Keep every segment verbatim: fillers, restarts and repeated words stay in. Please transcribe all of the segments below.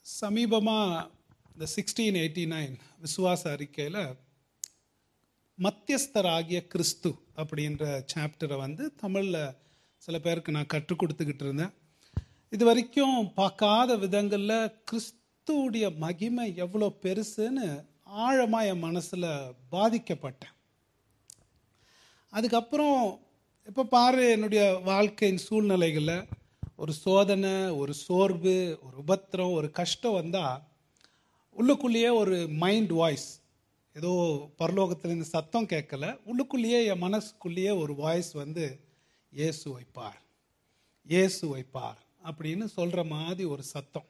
சமீபமாக இந்த sixteen eighty nine விசுவாச அறிக்கையில் மத்தியஸ்தராகிய கிறிஸ்து அப்படின்ற சாப்டரை வந்து தமிழில் சில பேருக்கு நான் கற்றுக் கொடுத்துக்கிட்டு இருந்தேன். இது வரைக்கும் பார்க்காத விதங்களில் கிறிஸ்துவுடைய மகிமை எவ்வளோ பெருசுன்னு ஆழமாக என் மனசில் பாதிக்கப்பட்டேன். அதுக்கப்புறம் இப்போ பாரு, என்னுடைய வாழ்க்கையின் சூழ்நிலைகளில் ஒரு சோதனை, ஒரு சோர்வு, ஒரு உபத்திரம், ஒரு கஷ்டம் வந்தால் உள்ளுக்குள்ளேயே ஒரு மைண்ட் வாய்ஸ், ஏதோ பரலோகத்திலேருந்து சத்தம் கேட்கல, உள்ளுக்குள்ளேயே என் மனசுக்குள்ளேயே ஒரு வாய்ஸ் வந்து இயேசு வைப்பார், இயேசு வைப்பார் அப்படின்னு சொல்கிற மாதிரி ஒரு சத்தம்.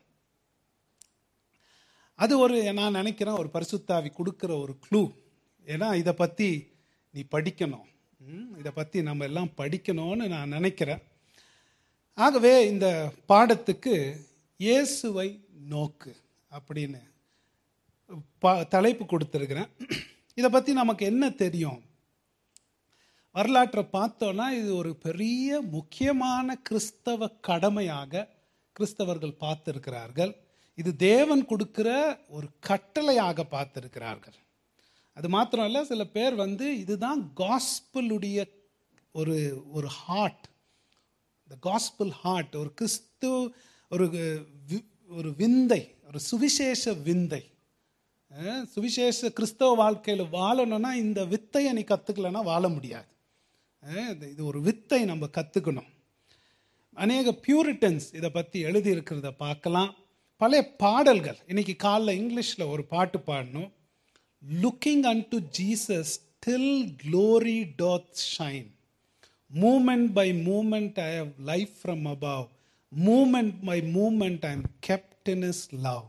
அது ஒரு, நான் நினைக்கிறேன், ஒரு பரிசுத்தாவி கொடுக்குற ஒரு க்ளூ. ஏன்னா இதை பற்றி நீ படிக்கணும், இதை பற்றி நம்ம எல்லாம் படிக்கணும்னு நான் நினைக்கிறேன். ஆகவே இந்த பாடத்துக்கு இயேசுவை நோக்கு அப்படின்னு பா தலைப்பு கொடுத்துருக்கிறேன். இதை பற்றி நமக்கு என்ன தெரியும்? வரலாற்றை பார்த்தோன்னா இது ஒரு பெரிய முக்கியமான கிறிஸ்தவ கடமையாக கிறிஸ்தவர்கள் பார்த்துருக்கிறார்கள். இது தேவன் கொடுக்கிற ஒரு கட்டளையாக பார்த்துருக்கிறார்கள். அது மாத்திரம் இல்லை, சில பேர் வந்து இதுதான் காஸ்பலுடைய ஒரு ஒரு ஹார்ட், இந்த காஸ்பல் ஹார்ட், ஒரு கிறிஸ்து ஒரு ஒரு விந்தை, ஒரு சுவிசேஷ விந்தை. சுவிசேஷ கிறிஸ்தவ வாழ்க்கையில் வாழணும்னா இந்த வித்தையை நீ கற்றுக்கலன்னா வாழ முடியாது. இது ஒரு வித்தை நம்ம கற்றுக்கணும். அநேக பியூரிட்டன்ஸ் இதை பற்றி எழுதியிருக்கிறத பார்க்கலாம். பழைய பாடல்கள், இன்னைக்கு காலைல இங்கிலீஷில் ஒரு பாட்டு பாடணும். Looking and Jesus till glory doth shine, movement by movement I have life from above, movement by movement I am kept in his love.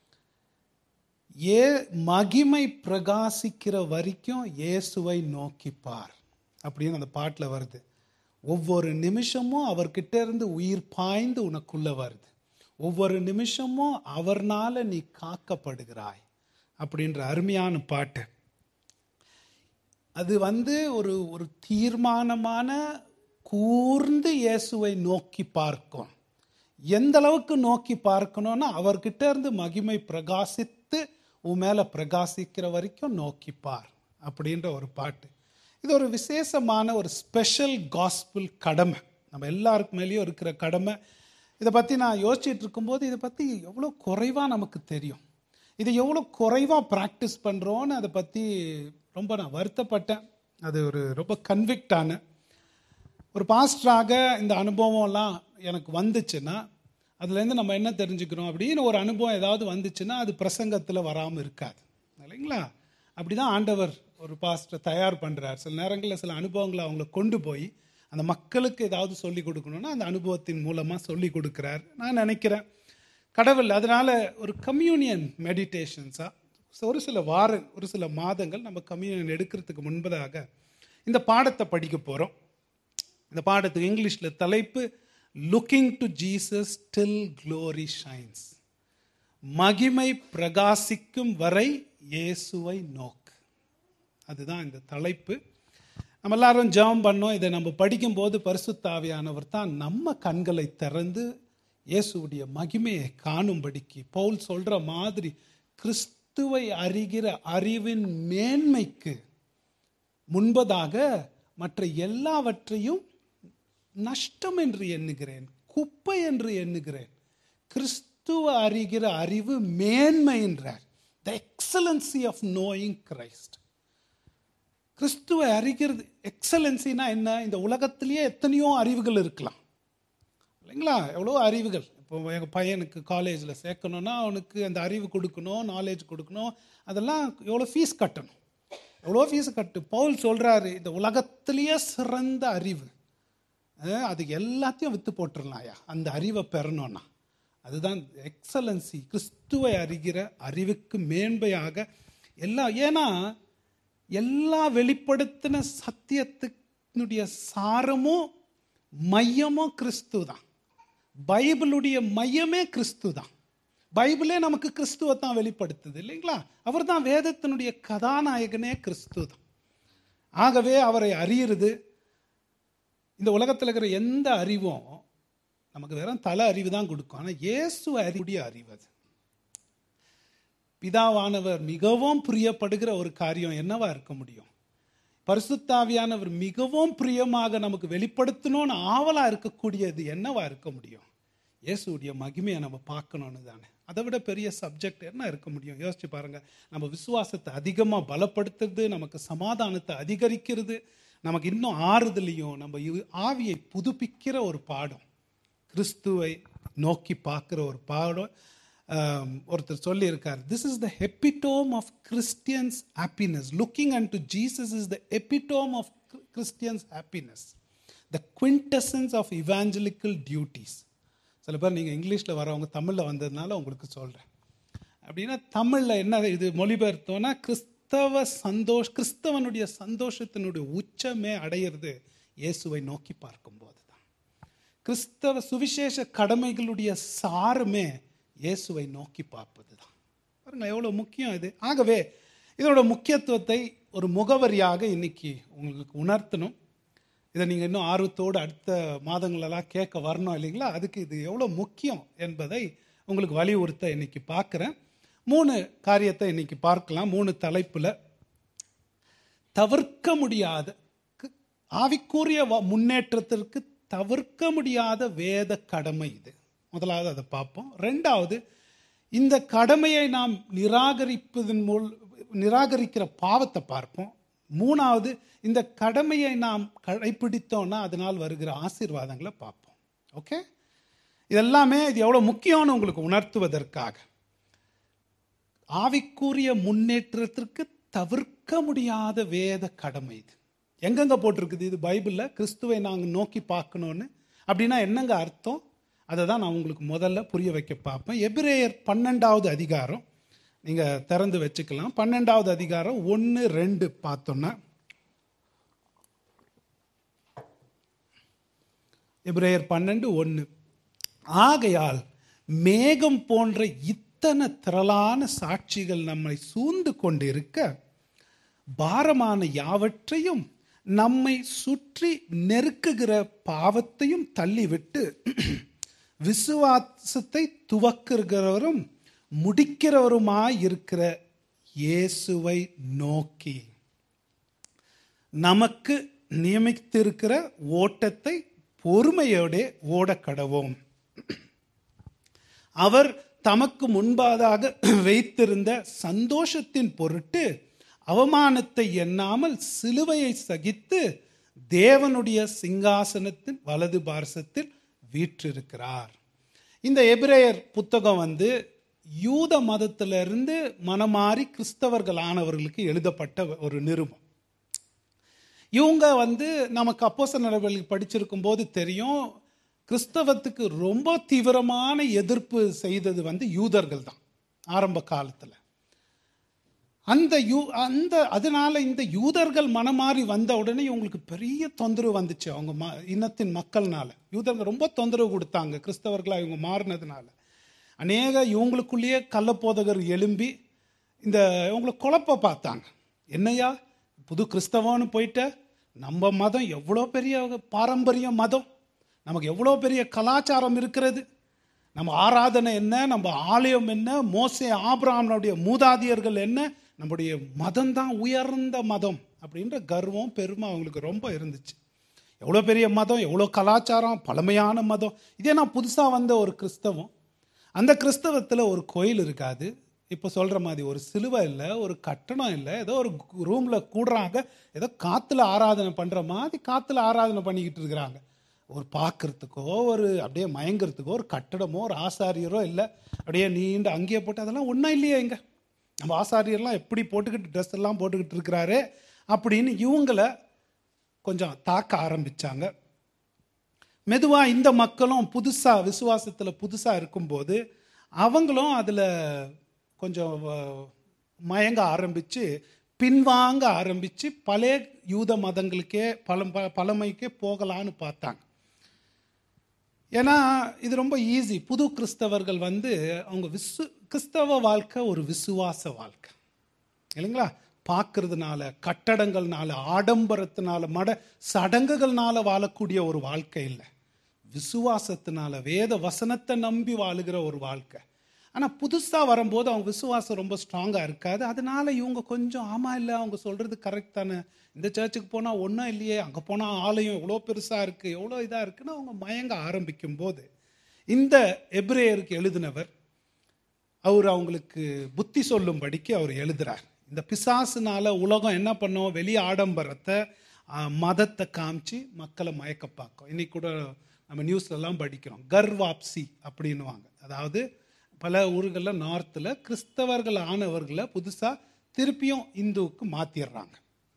ஏ மகிமை பிரகாசிக்கிற வரைக்கும் இயேசுவை நோக்கிப்பார் அப்படின்னு அந்த பாட்டில் வருது. ஒவ்வொரு நிமிஷமும் அவர்கிட்ட இருந்து உயிர் பாய்ந்து உனக்குள்ள வருது. ஒவ்வொரு நிமிஷமும் அவர்னால நீ காக்கப்படுகிறாய் அப்படின்ற அருமையான பாட்டு. அது வந்து ஒரு ஒரு தீர்மானமான கூர்ந்து இயேசுவை நோக்கி பார்க்கும். எந்த அளவுக்கு நோக்கி பார்க்கணும்னா அவர்கிட்ட இருந்து மகிமை பிரகாசித்து உன் மேலே பிரகாசிக்கிற வரைக்கும் நோக்கிப்பார் அப்படின்ற ஒரு பாட்டு. இது ஒரு விசேஷமான ஒரு ஸ்பெஷல் காஸ்பிள் கடமை, நம்ம எல்லாருக்கு மேலேயும் இருக்கிற கடமை. இதை பற்றி நான் யோசிச்சுட்டு இருக்கும்போது இதை பற்றி எவ்வளோ குறைவாக நமக்கு தெரியும், இதை எவ்வளோ குறைவாக ப்ராக்டிஸ் பண்ணுறோன்னு அதை பற்றி ரொம்ப நான் வருத்தப்பட்டேன். அது ஒரு ரொம்ப கன்விக்டான ஒரு பாஸ்டராக இந்த அனுபவம்லாம் எனக்கு வந்துச்சுன்னா அதுலேருந்து நம்ம என்ன தெரிஞ்சுக்கிறோம் அப்படின்னு ஒரு அனுபவம் ஏதாவது வந்துச்சுன்னா அது பிரசங்கத்தில் வராமல் இருக்காது இல்லைங்களா? அப்படி தான் ஆண்டவர் ஒரு பாஸ்டர் தயார் பண்ணுறார். சில நேரங்களில் சில அனுபவங்களை அவங்கள கொண்டு போய் அந்த மக்களுக்கு ஏதாவது சொல்லி கொடுக்கணுன்னா அந்த அனுபவத்தின் மூலமாக சொல்லி கொடுக்குறார் நான் நினைக்கிறேன் கடவுள். அதனால் ஒரு கம்யூனியன் மெடிடேஷன்ஸாக ஒரு சில வார ஒரு சில மாதங்கள் நம்ம கம்யூனியன் எடுக்கிறதுக்கு முன்பதாக இந்த பாடத்தை படிக்க போகிறோம். இந்த பாடத்துக்கு இங்கிலீஷில் தலைப்பு looking to Jesus till glory shines, மகிமை பிரகாசிக்கும் வரை இயேசுவை நோக்கு. அதுதான் இந்த தலைப்பு. நம்ம எல்லாரும் ஜெபம் பண்ணோம். இதை நம்ம படிக்கும்போது பரிசுத்த ஆவியானவர் தான் நம்ம கண்களை திறந்து இயேசுடைய மகிமையை காணும்படிக்கு, பவுல் சொல்ற மாதிரி கிறிஸ்துவை அறிகிற அறிவின் மேன்மைக்கு முன்பதாக மற்ற எல்லாவற்றையும் நஷ்டம் என்று எண்ணுகிறேன், குப்பை என்று எண்ணுகிறேன். கிறிஸ்துவ அறிகிற அறிவு மேன்மை என்றார். The excellency of knowing Christ. கிறிஸ்துவை அறிகிறது எக்ஸலன்சினா என்ன? இந்த உலகத்திலேயே எத்தனையோ அறிவுகள் இருக்கலாம் இல்லைங்களா? எவ்வளோ அறிவுகள். இப்போ எங்கள் பையனுக்கு காலேஜில் சேர்க்கணுன்னா அவனுக்கு அந்த அறிவு கொடுக்கணும், நாலேஜ் கொடுக்கணும், அதெல்லாம் எவ்வளோ ஃபீஸ் கட்டணும், எவ்வளோ ஃபீஸ் கட்டு. பவுல் சொல்கிறாரு இந்த உலகத்திலேயே சிறந்த அறிவு, அது எல்லாத்தையும் விற்று போட்டுடலாம்யா அந்த அறிவை பெறணும்னா. அதுதான் எக்ஸலன்சி, கிறிஸ்துவை அறிகிற அறிவுக்கு மேன்மையாக எல்லா. ஏன்னா எல்லா வெளிப்படுத்தின சத்தியத்தினுடைய சாரமும் மையமும் கிறிஸ்து தான். பைபிளுடைய மையமே கிறிஸ்து தான். பைபிளே நமக்கு கிறிஸ்துவை தான் வெளிப்படுத்துது இல்லைங்களா? அவர் தான் வேதத்தினுடைய கதாநாயகனே கிறிஸ்து தான். ஆகவே அவரை அறியிறது, இந்த உலகத்தில் இருக்கிற எந்த அறிவும் நமக்கு வெறும் தலை அறிவு தான் கொடுக்கும். ஆனால் இயேசு அறிவுடைய அறிவு அது. பிதாவானவர் மிகவும் பிரியப்படுகிற ஒரு காரியம் என்னவா இருக்க முடியும்? பரிசுத்தாவியானவர் மிகவும் பிரியமாக நமக்கு வெளிப்படுத்தணும்னு ஆவலா இருக்கக்கூடியது என்னவா இருக்க முடியும்? இயேசுடைய மகிமையை நம்ம பார்க்கணும்னு தானே. அதை விட பெரிய சப்ஜெக்ட் என்ன இருக்க முடியும்? யோசிச்சு பாருங்க. நம்ம விசுவாசத்தை அதிகமாக பலப்படுத்துறது, நமக்கு சமாதானத்தை அதிகரிக்கிறது, நமக்கு இன்னும் ஆறுதலையும் நம்ம ஆவியை புதுப்பிக்கிற ஒரு பாடம், கிறிஸ்துவை நோக்கி பார்க்குற ஒரு பாடம். ஒருத்தர் சொல்லியிருக்கார், this is the epitome of Christians happiness. Looking and to Jesus is the epitome of Christians happiness, the quintessence of evangelical duties. சில பேர் நீங்கள் இங்கிலீஷில் வரவங்க தமிழில் வந்ததுனால உங்களுக்கு சொல்கிறேன். அப்படின்னா தமிழில் என்ன இது மொழிபெயர்த்தோன்னா, கிறிஸ்தவ சந்தோஷ கிறிஸ்தவனுடைய சந்தோஷத்தினுடைய உச்சமே அடையிறது இயேசுவை நோக்கி பார்க்கும்போது தான். கிறிஸ்தவ சுவிசேஷ கடமைகளுடைய சாரமே இயேசுவை நோக்கி பார்ப்பது தான். பாருங்க எவ்வளோ முக்கியம் இது. ஆகவே இதோட முக்கியத்துவத்தை ஒரு முகவரியாக இன்னைக்கு உங்களுக்கு உணர்த்தணும். இதை நீங்கள் இன்னும் ஆர்வத்தோடு அடுத்த மாதங்களெல்லாம் கேட்க வரணும் இல்லைங்களா? அதுக்கு இது எவ்வளோ முக்கியம் என்பதை உங்களுக்கு வலியுறுத்த இன்னைக்கு பார்க்குறேன். மூணு காரியத்தை இன்னைக்கு பார்க்கலாம். மூணு தலைப்பில் தவிர்க்க முடியாத ஆவிக்குரிய முன்னேற்றத்திற்கு தவிர்க்க முடியாத வேத கடமை இது. முதலாவது அதை பார்ப்போம். ரெண்டாவது, இந்த கடமையை நாம் நிராகரிப்பதன் மூல் நிராகரிக்கிற பாவத்தை பார்ப்போம். மூணாவது, இந்த கடமையை நாம் கடைபிடித்தோம்னா அதனால் வருகிற ஆசீர்வாதங்களை பார்ப்போம். ஓகே, இதெல்லாமே இது எவ்வளோ முக்கியம்னு உங்களுக்கு உணர்த்துவதற்காக. ஆவிக்குரிய முன்னேற்றத்திற்கு தவிர்க்க முடியாத வேத கடமை இது. எங்கெங்க போட்டிருக்குது இது பைபிளில்? கிறிஸ்துவை நாங்கள் நோக்கி பார்க்கணுன்னு. அப்படின்னா என்னங்க அர்த்தம்? அதை தான் நான் உங்களுக்கு முதல்ல புரிய வைக்க பார்ப்பேன். எபிரேயர் பன்னெண்டாவது அதிகாரம் நீங்கள் திறந்து வச்சுக்கலாம். பன்னெண்டாவது அதிகாரம் ஒன்று ரெண்டு பார்த்தோன்னா, எபிரேயர் பன்னெண்டு ஒன்று, ஆகையால் மேகம் போன்ற இத்தனை திரளான சாட்சிகள் நம்மை சூழ்ந்து கொண்டு இருக்க, பாரமான யாவற்றையும் நம்மை சுற்றி நெருக்குகிற பாவத்தையும் தள்ளிவிட்டு விசுவாசத்தை துவக்குகிறவரும் முடிக்கிறவருமாய் இருக்கிற இயேசுவை நோக்கி நமக்கு நியமித்திருக்கிற ஓட்டத்தை பொறுமையோடு ஓடக்கடவோம். அவர் தமக்கு முன்பாக வைத்திருந்த சந்தோஷத்தின் பொருட்டு அவமானத்தை எண்ணாமல் சிலுவையை சகித்து தேவனுடைய சிங்காசனத்தின் வலது பார்சத்தில் வீற்றிருக்கிறார். இந்த எபிரேயர் புத்தகம் வந்து யூத மதத்திலிருந்து மனமாறி கிறிஸ்தவர்கள் ஆனவர்களுக்கு எழுதப்பட்ட ஒரு நிருபம். இவங்க வந்து நமக்கு அப்போஸ்தலர் நடவடிக்கைகள் படிச்சிருக்கும் போது தெரியும், கிறிஸ்தவத்துக்கு ரொம்ப தீவிரமான எதிர்ப்பு செய்தது வந்து யூதர்கள் தான் ஆரம்ப காலத்தில். அந்த யூ அந்த அதனால இந்த யூதர்கள் மனமாறி வந்த உடனே இவங்களுக்கு பெரிய தொந்தரவு வந்துச்சு. அவங்க ம இனத்தின் மக்கள்னால யூதர்கள் ரொம்ப தொந்தரவு கொடுத்தாங்க கிறிஸ்தவர்களாக இவங்க மாறினதுனால. அநேக இவங்களுக்குள்ளேயே கள்ளப்போதகர் எழும்பி இந்த இவங்களை குழப்ப பார்த்தாங்க. என்னையா புது கிறிஸ்தவன்னு போயிட்ட, நம்ம மதம் எவ்வளோ பெரிய பாரம்பரிய மதம், நமக்கு எவ்வளோ பெரிய கலாச்சாரம் இருக்கிறது, நம்ம ஆராதனை என்ன, நம்ம ஆலயம் என்ன, மோசே ஆபிரகாமுடைய மூதாதையர்கள் என்ன, நம்முடைய மதம் தான் உயர்ந்த மதம் அப்படின்ற கர்வம் பெருமை அவங்களுக்கு ரொம்ப இருந்துச்சு. எவ்வளோ பெரிய மதம், எவ்வளோ கலாச்சாரம், பழமையான மதம். இதே நான் புதுசாக வந்த ஒரு கிறிஸ்தவம். அந்த கிறிஸ்தவத்தில் ஒரு கோயில் இருக்காது, இப்போ சொல்கிற மாதிரி ஒரு சிலுவை இல்லை, ஒரு கட்டணம் இல்லை, ஏதோ ஒரு ரூமில் கூடுறாங்க, ஏதோ காற்றுல ஆராதனை பண்ணுற மாதிரி காற்றுல ஆராதனை பண்ணிக்கிட்டு இருக்கிறாங்க. ஒரு பார்க்குறதுக்கோ ஒரு அப்படியே மயங்கிறதுக்கோ ஒரு கட்டடமோ ஒரு ஆசாரியரோ இல்லை, அப்படியே நீண்டு அங்கேயே போட்டு அதெல்லாம் ஒன்றும் இல்லையே. எங்க நம்ம ஆசாரியர்லாம் எப்படி போட்டுக்கிட்டு ட்ரெஸ் எல்லாம் போட்டுக்கிட்டு இருக்கிறாரு அப்படின்னு இவங்களை கொஞ்சம் தாக்க ஆரம்பித்தாங்க. மெதுவாக இந்த மக்களும் புதுசாக விசுவாசத்தில் புதுசாக இருக்கும்போது அவங்களும் அதில் கொஞ்சம் மயங்க ஆரம்பித்து பின்வாங்க ஆரம்பித்து பழைய யூத மதங்களுக்கே பழம் பழமைக்கே போகலான்னு பார்த்தாங்க. ஏன்னா இது ரொம்ப ஈஸி. புது கிறிஸ்தவர்கள் வந்து அவங்க விசு கிறிஸ்தவ வாழ்க்கை ஒரு விசுவாச வாழ்க்கை இல்லைங்களா? பார்க்கறதுனால, கட்டடங்கள்னால, ஆடம்பரத்தினால, மட சடங்குகள்னால வாழக்கூடிய ஒரு வாழ்க்கை இல்லை, விசுவாசத்தினால வேத வசனத்தை நம்பி வாழுகிற ஒரு வாழ்க்கை. ஆனால் புதுசாக வரும்போது அவங்க விசுவாசம் ரொம்ப ஸ்ட்ராங்காக இருக்காது. அதனால இவங்க கொஞ்சம் ஆமாம் இல்லை அவங்க சொல்கிறது கரெக்ட் தானே, இந்த சர்ச்சுக்கு போனால் ஒன்றும் இல்லையே, அங்கே போனால் ஆலயம் எவ்வளோ பெருசாக இருக்குது, எவ்வளோ இதாக இருக்குன்னு அவங்க மயங்க ஆரம்பிக்கும் போது இந்த எபிரேயருக்கு எழுதினவர் அவர் அவங்களுக்கு புத்தி சொல்லும்படிக்கு அவர் எழுதுறார். இந்த பிசாசுனால உலகம் என்ன பண்ணோம், வெளி ஆடம்பரத்தை மதத்தை காமிச்சு மக்களை மயக்க பார்க்கும். இன்னைக்கு கூட நம்ம நியூஸ்லலாம் படிக்கிறோம், கர்வாப்சி அப்படின்னுவாங்க. அதாவது பல ஊர்களில் நார்த்தில் கிறிஸ்தவர்கள் ஆனவர்களை புதுசாக திருப்பியும் இந்துவுக்கு மாற்றிடுறாங்க.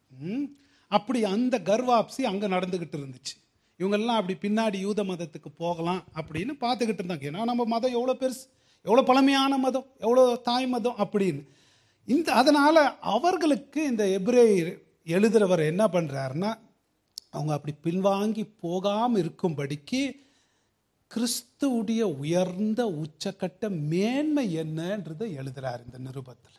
அப்படி அந்த கர்வாப்சி அங்கே நடந்துக்கிட்டு இருந்துச்சு. இவங்கெல்லாம் அப்படி பின்னாடி யூத மதத்துக்கு போகலாம் அப்படின்னு பார்த்துக்கிட்டு இருந்தாங்க. ஏன்னா நம்ம மதம் எவ்வளோ பெருசு, எவ்வளோ பழமையான மதம், எவ்வளோ தாய் மதம் அப்படின்னு. இந்த அதனால் அவர்களுக்கு இந்த எபிரேயர் எழுதுகிறவர் என்ன பண்ணுறாருன்னா, அவங்க அப்படி பின்வாங்கி போகாமல் இருக்கும்படிக்கு கிறிஸ்துவுடைய உயர்ந்த உச்சக்கட்ட மேன்மை என்னன்றதை எழுதுகிறார் இந்த நிருபத்தில்.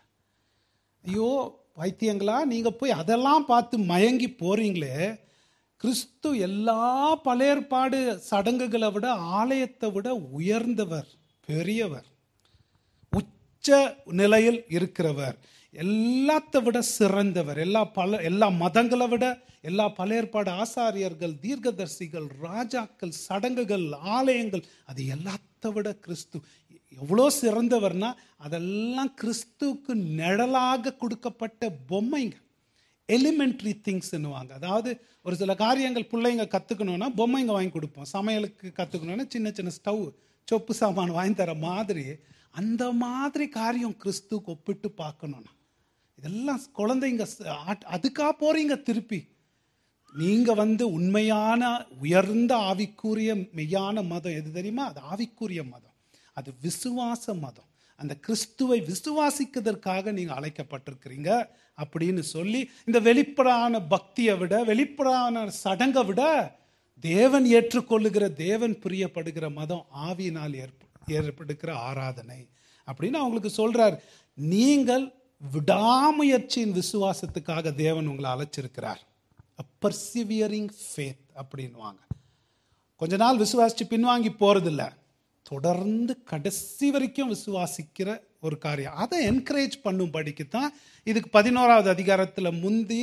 ஐயோ வைத்தியங்களா, நீங்கள் போய் அதெல்லாம் பார்த்து மயங்கி போகிறீங்களே, கிறிஸ்து எல்லா பழையற்பாடு சடங்குகளை விட ஆலயத்தை விட உயர்ந்தவர், பெரியவர், உச்ச நிலையில் இருக்கிறவர், எல்லாத்தை விட சிறந்தவர், எல்லா பல எல்லா மதங்களை விட, எல்லா பழையற்பாடு ஆசாரியர்கள், தீர்க்கதரிசிகள், ராஜாக்கள், சடங்குகள், ஆலயங்கள், அது எல்லாத்தை விட கிறிஸ்து எவ்வளோ சிறந்தவர்னா அதெல்லாம் கிறிஸ்துவுக்கு நிழலாக கொடுக்கப்பட்ட பொம்மைங்க, எலிமெண்ட்ரி திங்ஸ்ன்னுவாங்க. அதாவது ஒரு சில காரியங்கள் பிள்ளைங்க கற்றுக்கணுன்னா பொம்மைங்க வாங்கி கொடுப்போம், சமையலுக்கு கற்றுக்கணுன்னா சின்ன சின்ன ஸ்டவ் சொப்பு சாமான் வாங்கி தர மாதிரி, அந்த மாதிரி காரியம் கிறிஸ்துவுக்கு ஒப்பிட்டு பார்க்கணுன்னா இதெல்லாம் குழந்தைங்க அதுக்காக போறீங்க. திருப்பி நீங்கள் வந்து உண்மையான உயர்ந்த ஆவிக்குரிய மெய்யான மதம் எது தெரியுமா? அது ஆவிக்குரிய மதம், அது விசுவாச மதம். அந்த கிறிஸ்துவை விசுவாசிக்கிறதற்காக நீங்கள் அழைக்கப்பட்டிருக்கிறீங்க அப்படின்னு சொல்லி, இந்த வெளிப்படான பக்தியை விட, வெளிப்படான சடங்கை விட தேவன் ஏற்றுக்கொள்ளுகிற, தேவன் பிரியப்படுகிற மதம் ஆவியினால் ஏற்ப ஏற்படுகிற ஆராதனை அப்படின்னு அவங்களுக்கு சொல்றார். நீங்கள் விடாமுயற்சியின் விசுவாசத்துக்காக தேவன் உங்களை அழைச்சிருக்கிறார். பர்சிவியரிங் ஃபேத் அப்படின்வாங்க. கொஞ்ச நாள் விசுவாசிச்சு பின்வாங்கி போறதில்ல, தொடர்ந்து கடைசி வரைக்கும் விசுவாசிக்கிற ஒரு காரியம். அதை என்கரேஜ் பண்ணும்படிக்கு தான் இதுக்கு பதினோராவது அதிகாரத்தில் முந்தி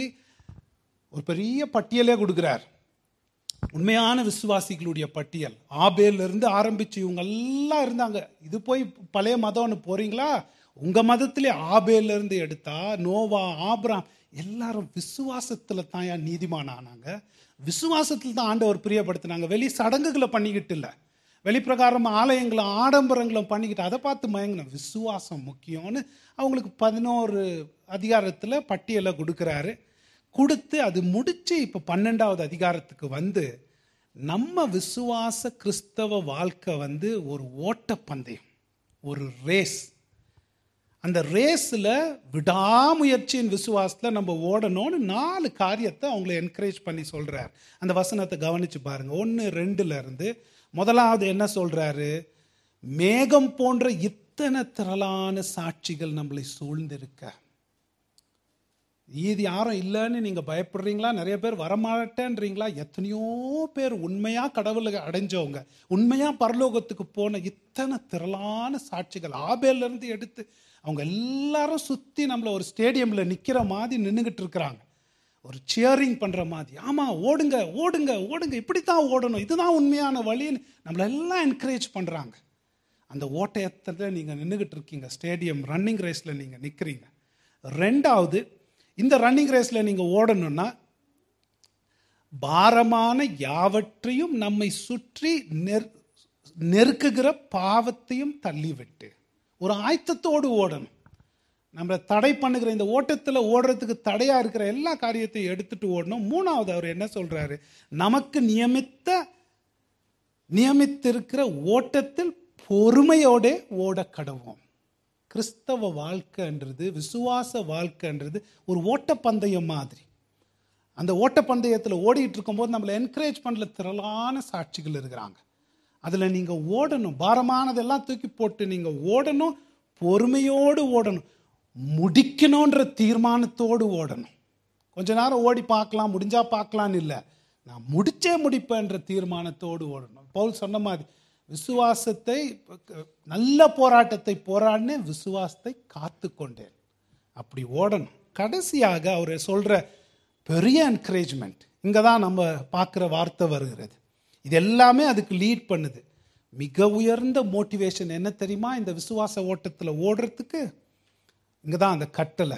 ஒரு பெரிய பட்டியலே கொடுக்குறார். உண்மையான விசுவாசிகளுடைய பட்டியல் ஆபேல்ல இருந்து ஆரம்பிச்சு இவங்க எல்லாம் இருந்தாங்க. இது போய் பழைய மதம்னு போறீங்களா? உங்க மதத்திலே ஆபேல்ல இருந்து எடுத்தா நோவா, ஆபிராம் எல்லாரும் விசுவாசத்துல தான் நீதிமான் ஆனாங்க, விசுவாசத்தில் தான் ஆண்டவர் பிரியப்படுத்தினாங்க. வெளி சடங்குகளை பண்ணிக்கிட்டு இல்லை, வெளிப்பிரகாரம் ஆலயங்களும் ஆடம்பரங்களும் பண்ணிக்கிட்டு அதை பார்த்து மயங்கணும். விசுவாசம் முக்கியம்னு அவங்களுக்கு பதினோரு அதிகாரத்தில் பட்டியலை கொடுக்குறாரு. கொடுத்து அது முடிச்சு இப்போ பன்னெண்டாவது அதிகாரத்துக்கு வந்து நம்ம விசுவாச கிறிஸ்தவ வாழ்க்கை வந்து ஒரு ஓட்டப்பந்தயம், ஒரு ரேஸ். அந்த ரேஸில் விடாமுயற்சியின் விசுவாசத்தில் நம்ம ஓடணும்னு நாலு காரியத்தை அவங்கள என்கரேஜ் பண்ணி சொல்கிறார். அந்த வசனத்தை கவனித்து பாருங்கள். ஒன்று ரெண்டுல இருந்து முதலாவது என்ன சொல்கிறாரு? மேகம் போன்ற இத்தனை திரளான சாட்சிகள் நம்மளை சூழ்ந்திருக்க. இது யாரும் இல்லைன்னு நீங்கள் பயப்படுறீங்களா? நிறைய பேர் வரமாட்டேன்றீங்களா? எத்தனையோ பேர் உண்மையாக கடவுளை அடைஞ்சவங்க, உண்மையாக பரலோகத்துக்கு போன இத்தனை திரளான சாட்சிகள் ஆபேல்லேருந்து எடுத்து அவங்க எல்லாரும் சுற்றி நம்மளை ஒரு ஸ்டேடியமில் நிற்கிற மாதிரி நின்றுக்கிட்டு இருக்கிறாங்க, ஒரு சியரிங் பண்ணுற மாதிரி. ஆமாம், ஓடுங்க ஓடுங்க ஓடுங்க, இப்படித்தான் ஓடணும், இதுதான் உண்மையான வழின்னு நம்மளை எல்லாம் என்கரேஜ் பண்ணுறாங்க. அந்த ஓட்டத்தில் நீங்கள் நின்றுக்கிட்டு இருக்கீங்க, ஸ்டேடியம் ரன்னிங் ரேஸில் நீங்கள் நிற்கிறீங்க. ரெண்டாவது, இந்த ரன்னிங் ரேஸில் நீங்கள் ஓடணும்னா பாரமான யாவற்றையும் நம்மை சுற்றி நெர் நெருக்குகிற பாவத்தையும் தள்ளிவிட்டு ஒரு ஆயத்தத்தோடு ஓடணும். நம்மளை தடை பண்ணுகிற இந்த ஓட்டத்தில் ஓடுறதுக்கு தடையாக இருக்கிற எல்லா காரியத்தையும் எடுத்துட்டு ஓடணும். மூணாவது அவர் என்ன சொல்கிறாரு? நமக்கு நியமித்த நியமித்திருக்கிற ஓட்டத்தில் பொறுமையோட ஓட கடவோம். கிறிஸ்தவ வாழ்க்கைன்றது, விசுவாச வாழ்க்கைன்றது ஒரு ஓட்டப்பந்தயம் மாதிரி. அந்த ஓட்டப்பந்தயத்தில் ஓடிட்டு இருக்கும்போது நம்மளை என்கரேஜ் பண்ணல திரளான சாட்சிகள் இருக்கிறாங்க. அதில் நீங்கள் ஓடணும், பாரமானதெல்லாம் தூக்கி போட்டு நீங்கள் ஓடணும், பொறுமையோடு ஓடணும், முடிக்கணுன்ற தீர்மானத்தோடு ஓடணும். கொஞ்ச நேரம் ஓடி பார்க்கலாம், முடிஞ்சா பார்க்கலான்னு இல்லை, நான் முடிச்சே முடிப்பேன்ற தீர்மானத்தோடு ஓடணும். பவுல் சொன்ன மாதிரி விசுவாசத்தை நல்ல போராட்டத்தை போராடினே, விசுவாசத்தை காத்து கொண்டேன். அப்படி ஓடணும். கடைசியாக அவர் சொல்ற பெரிய என்கரேஜ்மெண்ட் இங்கே தான் நம்ம பார்க்குற வார்த்தை வருகிறது. இது எல்லாமே அதுக்கு லீட் பண்ணுது. மிக உயர்ந்த மோட்டிவேஷன் என்ன தெரியுமா? இந்த விசுவாச ஓட்டத்தில் ஓடுறதுக்கு இங்கே தான் அந்த கட்டளை.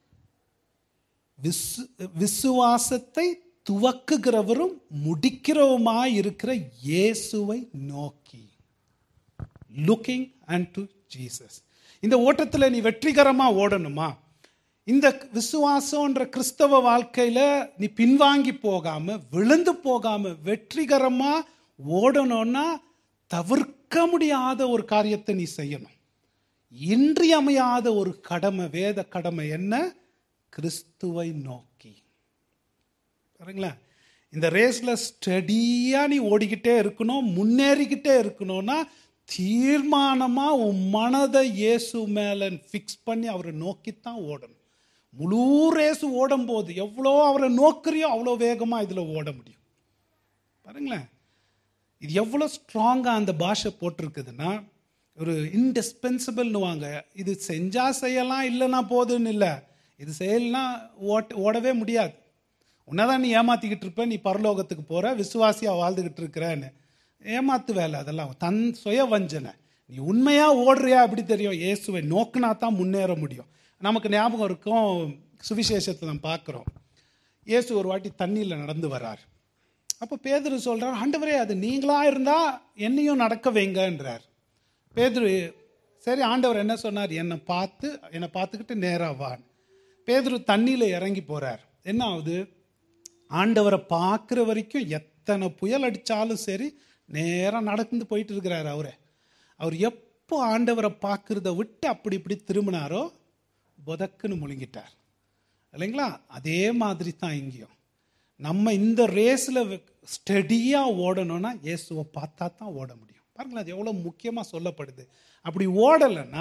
விசு விசுவாசத்தை துவக்குகிறவரும் முடிக்கிறவருமாய் இருக்கிற இயேசுவை நோக்கி, லுக்கிங் அன்டு ஜீசஸ். இந்த ஓட்டத்தில் நீ வெற்றிகரமாக ஓடணுமா? இந்த விசுவாசம்ன்ற கிறிஸ்தவ வாழ்க்கையில் நீ பின்வாங்கி போகாம, விழுந்து போகாம வெற்றிகரமா ஓடணும்னா தவிர்க்க முடியாத ஒரு காரியத்தை நீ செய்யணும். இன்றியமையாத ஒரு கடமை, வேத கடமை என்ன? கிறிஸ்துவை நோக்கி. பாருங்களேன், இந்த ரேஸ்ல ஸ்டடியா நீ ஓடிக்கிட்டே இருக்கணும், முன்னேறிக்கிட்டே இருக்கணும்னா தீர்மானமா உன் மனதை இயேசு மேல ஃபிக்ஸ் பண்ணி அவரை நோக்கித்தான் ஓடணும். முழு ரேசு ஓடும் போது எவ்வளோ அவரை நோக்குறியோ அவ்வளோ வேகமா இதுல ஓட முடியும். பாருங்களேன், இது எவ்வளோ ஸ்ட்ராங்கா அந்த பாஷை போட்டிருக்குதுன்னா, ஒரு இன்டிஸ்பென்சிபிள்னு வாங்க. இது செஞ்சா செய்யலாம், இல்லைன்னா போதுன்னு இல்லை. இது செய்யலாம் ஓட்ட ஓடவே முடியாது. உன்னதான் நீ ஏமாத்திக்கிட்டு இருப்ப, நீ பரலோகத்துக்கு போற, விசுவாசியா வாழ்ந்துகிட்டு இருக்கிறேன்னு. ஏமாத்து வேலை அதெல்லாம், தன் சுய வஞ்சனை. நீ உண்மையா ஓடுறியா அப்படி தெரியும்? இயேசுவை நோக்கினா தான் முன்னேற முடியும். நமக்கு ஞாபகம் இருக்கும், சுவிசேஷத்தை நம்ம பார்க்குறோம். இயேசு ஒரு வாட்டி தண்ணியில் நடந்து வர்றார். அப்போ பேதுரு சொல்றார், ஆண்டவரே அது நீங்களா இருந்தா என்னையும் நடக்க வைங்கன்றார். பேதுரு சரி, ஆண்டவர் என்ன சொன்னார்? என்னை பார்த்து என்னை பார்த்துக்கிட்டு நேரா வான். பேதுரு தண்ணியில் இறங்கி போறார். என்ன ஆகுது? ஆண்டவரை பார்க்குற வரைக்கும் எத்தனை புயல் அடித்தாலும் சரி நேராக நடந்து போயிட்டு இருக்கிறார். அவரை அவர் எப்போ ஆண்டவரை பார்க்கறத விட்டு அப்படி இப்படி திரும்பினாரோ புதக்குன்னு முழுங்கிட்டார் இல்லைங்களா? அதே மாதிரி தான் இங்கேயும். நம்ம இந்த ரேஸில் ஸ்டடியாக ஓடணும்னா இயேசுவை பார்த்தா தான் ஓட முடியும். பாருங்களேன், அது எவ்வளோ முக்கியமாக சொல்லப்படுது. அப்படி ஓடலைன்னா,